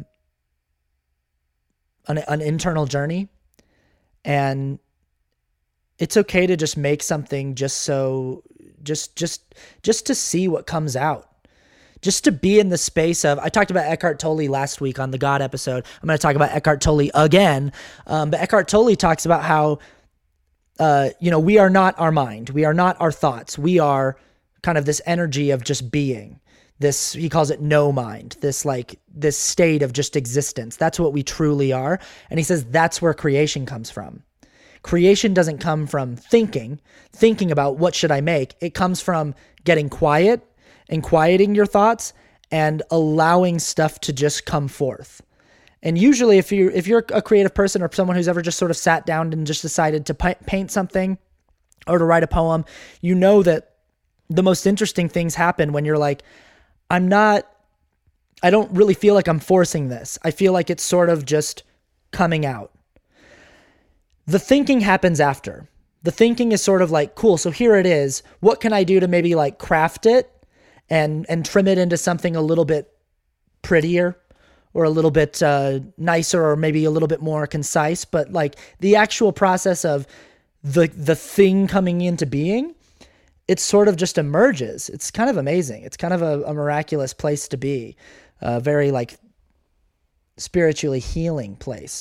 An, an internal journey. And it's okay to just make something just so, just, just, just to see what comes out, just to be in the space of, I talked about Eckhart Tolle last week on the God episode. I'm going to talk about Eckhart Tolle again. Um, but Eckhart Tolle talks about how, uh, you know, we are not our mind. We are not our thoughts. We are kind of this energy of just being. This, he calls it no mind, this like, this state of just existence. That's what we truly are. And he says that's where creation comes from. Creation doesn't come from thinking, thinking about what should I make. It comes from getting quiet and quieting your thoughts and allowing stuff to just come forth. And usually if you if you're a creative person or someone who's ever just sort of sat down and just decided to pa- paint something or to write a poem, you know that the most interesting things happen when you're like, I'm not I don't really feel like I'm forcing this. I feel like it's sort of just coming out. The thinking happens after. The thinking is sort of like, cool, so here it is. What can I do to maybe like craft it and and trim it into something a little bit prettier or a little bit uh, nicer or maybe a little bit more concise? But like the actual process of the the thing coming into being, it sort of just emerges. It's kind of amazing. It's kind of a, a miraculous place to be. A very like spiritually healing place.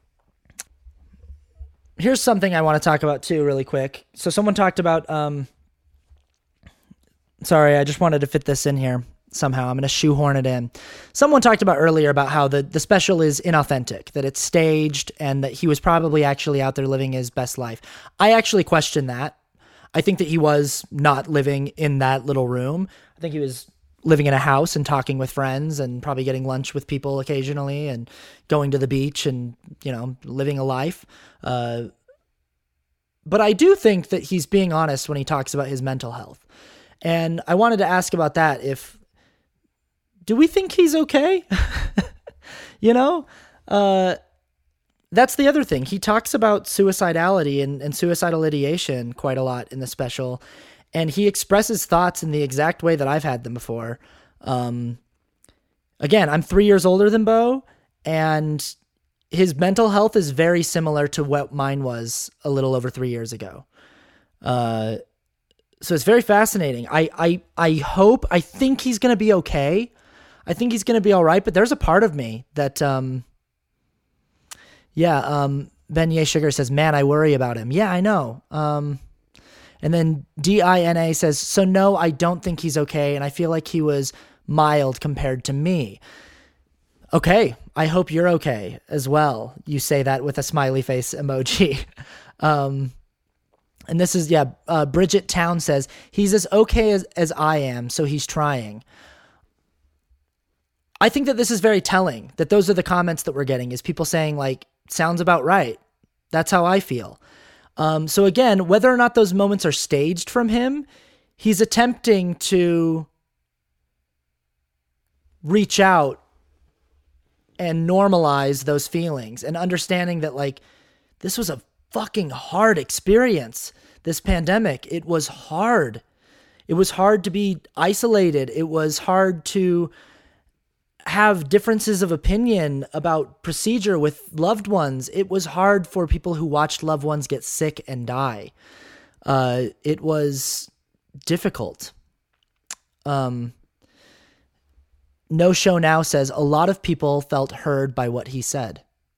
Here's something I want to talk about too really quick. So someone talked about, um, sorry, I just wanted to fit this in here somehow. I'm going to shoehorn it in. Someone talked about earlier about how the, the special is inauthentic, that it's staged and that he was probably actually out there living his best life. I actually question that. I think that he was not living in that little room. I think he was living in a house and talking with friends and probably getting lunch with people occasionally and going to the beach and, you know, living a life. Uh, but I do think that he's being honest when he talks about his mental health. And I wanted to ask about that. If, do we think he's okay? you know, uh, that's the other thing. He talks about suicidality and, and suicidal ideation quite a lot in the special. And he expresses thoughts in the exact way that I've had them before. Um, again, I'm three years older than Bo, and his mental health is very similar to what mine was a little over three years ago. Uh, so it's very fascinating. I, I, I hope, I think he's going to be okay. I think he's going to be all right, but there's a part of me that, um, yeah, um, Ben Ye Sugar says, man, I worry about him. Yeah, I know. Um, And then D I N A says, so no, I don't think he's okay. And I feel like he was mild compared to me. Okay. I hope you're okay as well. You say that with a smiley face emoji. um, and this is, yeah, uh, Bridget Town says, he's as okay as, as I am. So he's trying. I think that this is very telling, that those are the comments that we're getting, is people saying like, sounds about right. That's how I feel. Um, so again, whether or not those moments are staged from him, he's attempting to reach out and normalize those feelings and understanding that like, this was a fucking hard experience. This pandemic, it was hard. It was hard to be isolated. It was hard to have differences of opinion about procedure with loved ones. It was hard for people who watched loved ones get sick and die. Uh, it was difficult. Um, No Show Now says, a lot of people felt heard by what he said.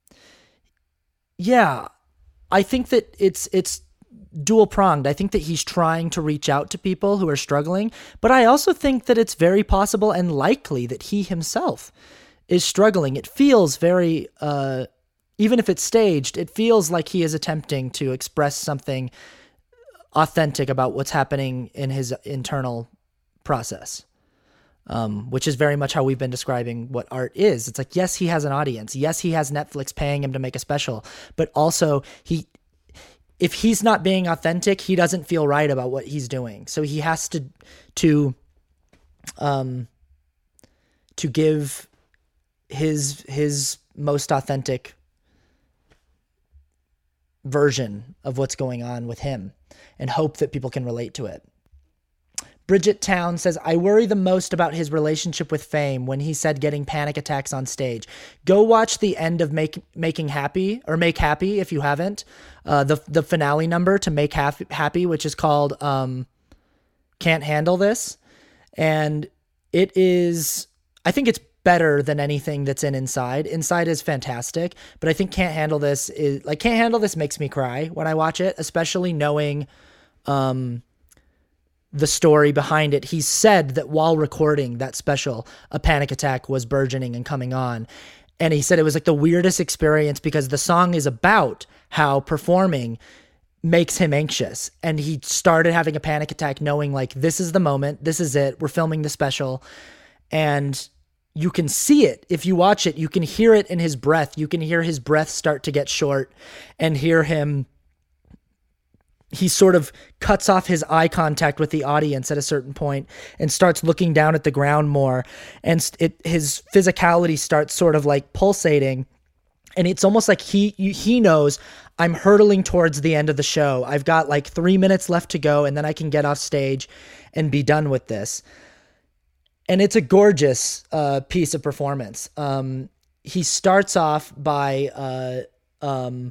Yeah, I think that it's, it's dual pronged. I think that he's trying to reach out to people who are struggling, but I also think that it's very possible and likely that he himself is struggling. It feels very, uh, even if it's staged, it feels like he is attempting to express something authentic about what's happening in his internal process. Um, which is very much how we've been describing what art is. It's like, yes, he has an audience. Yes, he has Netflix paying him to make a special, but also he, if he's not being authentic, he doesn't feel right about what he's doing. So he has to, to, um, to give his, his most authentic version of what's going on with him and hope that people can relate to it. Bridget Town says, I worry the most about his relationship with fame when he said getting panic attacks on stage. Go watch the end of Make Making Happy, or Make Happy if you haven't. Uh, the the finale number to Make Happy, which is called um, Can't Handle This. And it is, I think it's better than anything that's in Inside. Inside is fantastic, but I think Can't Handle This is, like, Can't Handle This makes me cry when I watch it, especially knowing... Um, the story behind it. He said that while recording that special, a panic attack was burgeoning and coming on. And he said it was like the weirdest experience because the song is about how performing makes him anxious. And he started having a panic attack knowing like, this is the moment, this is it, we're filming the special. And you can see it. If you watch it, you can hear it in his breath. You can hear his breath start to get short and hear him he sort of cuts off his eye contact with the audience at a certain point and starts looking down at the ground more. And it, his physicality starts sort of like pulsating. And it's almost like he he knows I'm hurtling towards the end of the show. I've got like three minutes left to go, and then I can get off stage and be done with this. And it's a gorgeous uh, piece of performance. Um, he starts off by uh, um,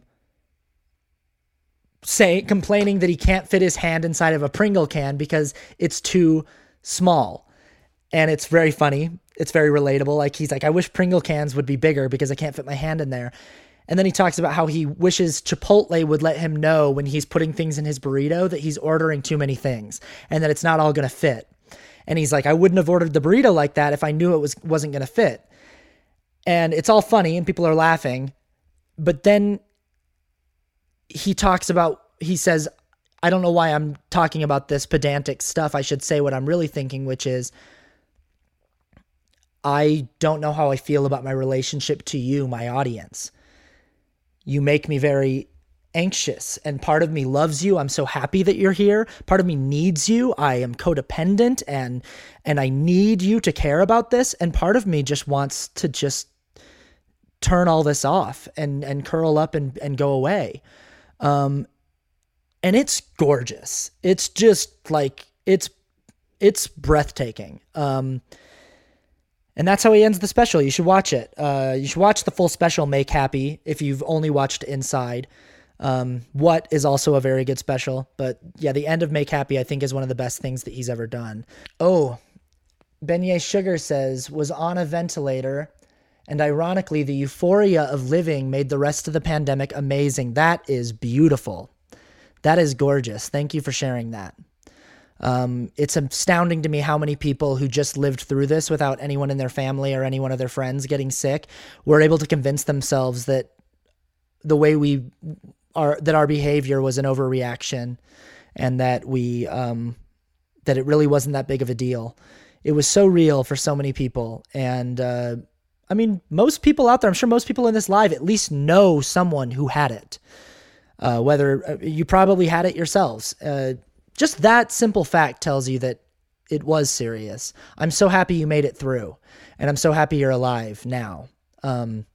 saying, complaining that he can't fit his hand inside of a Pringle can because it's too small. And it's very funny. It's very relatable. Like he's like, I wish Pringle cans would be bigger because I can't fit my hand in there. And then he talks about how he wishes Chipotle would let him know when he's putting things in his burrito that he's ordering too many things and that it's not all going to fit. And he's like, I wouldn't have ordered the burrito like that if I knew it was, wasn't going to fit. And it's all funny and people are laughing. But then he talks about, he says, I don't know why I'm talking about this pedantic stuff. I should say what I'm really thinking, which is, I don't know how I feel about my relationship to you, my audience. You make me very anxious, and part of me loves you. I'm so happy that you're here. Part of me needs you. I am codependent and and I need you to care about this. And part of me just wants to just turn all this off and and curl up and, and go away. Um, and it's gorgeous. It's just like, it's it's breathtaking. Um, And that's how he ends the special. You should watch it. Uh, you should watch the full special, Make Happy, if you've only watched Inside. Um, What is also a very good special. But yeah, the end of Make Happy, I think, is one of the best things that he's ever done. Oh, Beignet Sugar says, was on a ventilator. And ironically, the euphoria of living made the rest of the pandemic amazing. That is beautiful. That is gorgeous. Thank you for sharing that. Um, it's astounding to me how many people who just lived through this without anyone in their family or any one of their friends getting sick were able to convince themselves that the way we are, that our behavior was an overreaction and that we, um, that it really wasn't that big of a deal. It was so real for so many people. And, uh, I mean, most people out there, I'm sure most people in this live at least know someone who had it. Uh, whether uh, you probably had it yourselves, uh, just that simple fact tells you that it was serious. I'm so happy you made it through, and I'm so happy you're alive now. Um,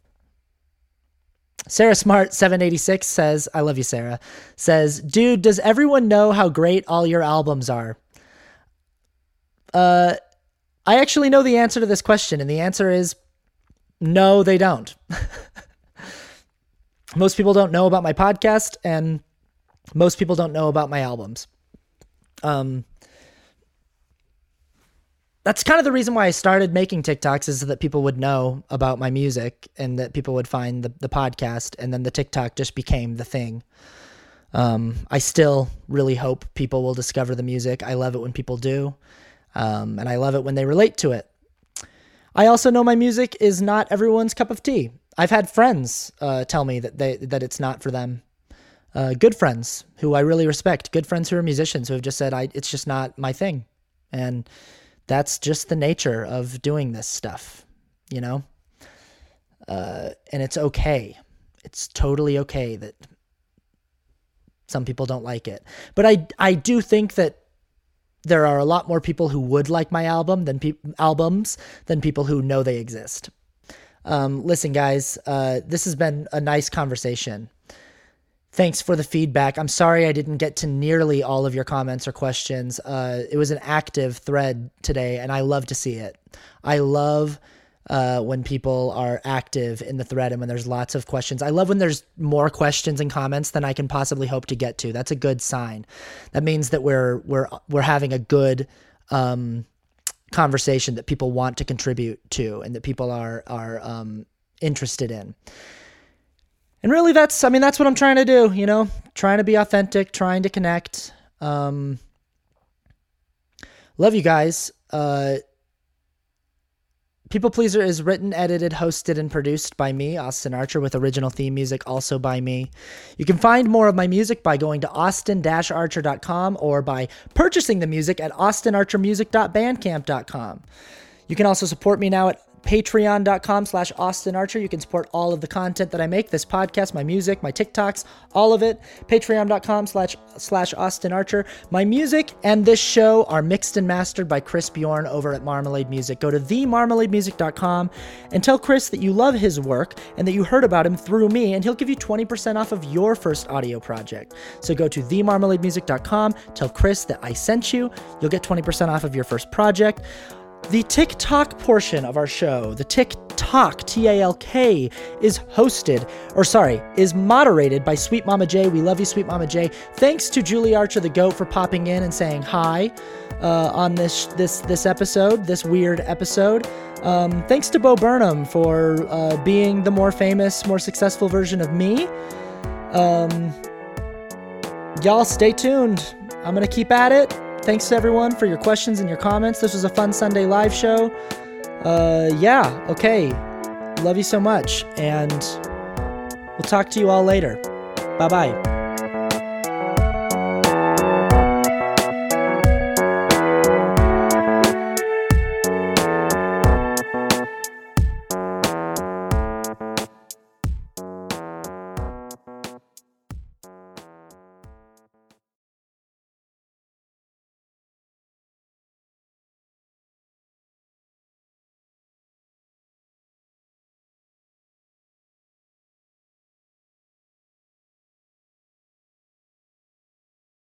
Sarah Smart seven eighty-six says, I love you, Sarah, says, dude, does everyone know how great all your albums are? Uh, I actually know the answer to this question, and the answer is no, they don't. Most people don't know about my podcast, and most people don't know about my albums. Um, that's kind of the reason why I started making TikToks, is so that people would know about my music and that people would find the, the podcast, and then the TikTok just became the thing. Um, I still really hope people will discover the music. I love it when people do. Um, and I love it when they relate to it. I also know my music is not everyone's cup of tea. I've had friends uh, tell me that they that it's not for them. Uh, good friends who I really respect, good friends who are musicians who have just said, I, it's just not my thing. And that's just the nature of doing this stuff, you know? Uh, and it's okay. It's totally okay that some people don't like it. But I, I do think that there are a lot more people who would like my album than pe- albums than people who know they exist. Um, listen, guys, uh, this has been a nice conversation. Thanks for the feedback. I'm sorry I didn't get to nearly all of your comments or questions. Uh, it was an active thread today, and I love to see it. I love uh, when people are active in the thread and when there's lots of questions. I love when there's more questions and comments than I can possibly hope to get to. That's a good sign. That means that we're we're we're having a good um, conversation that people want to contribute to and that people are are um, interested in. And really, that's, I mean, that's what I'm trying to do, you know, trying to be authentic, trying to connect. Um, love you guys. Uh, People Pleaser is written, edited, hosted, and produced by me, Austin Archer, with original theme music also by me. You can find more of my music by going to austin dash archer dot com or by purchasing the music at austin archer music dot bandcamp dot com. You can also support me now at patreon.com slash Austin Archer. You can support all of the content that I make, this podcast, my music, my TikToks, all of it. Patreon.com slash slash Austin Archer. My music and this show are mixed and mastered by Chris Bjorn over at Marmalade Music. Go to the marmalade music dot com and tell Chris that you love his work and that you heard about him through me, and he'll give you twenty percent off of your first audio project. So go to the marmalade music dot com, tell Chris that I sent you. You'll get twenty percent off of your first project. The TikTok portion of our show, the TikTok, T A L K, is hosted, or sorry, is moderated by Sweet Mama J. We love you, Sweet Mama J. Thanks to Julie Archer, the goat, for popping in and saying hi uh, on this this this episode, this weird episode. Um, thanks to Bo Burnham for uh, being the more famous, more successful version of me. Um, y'all stay tuned. I'm going to keep at it. Thanks to everyone for your questions and your comments. This was a fun Sunday live show. Uh, yeah, okay. Love you so much, and we'll talk to you all later. Bye-bye.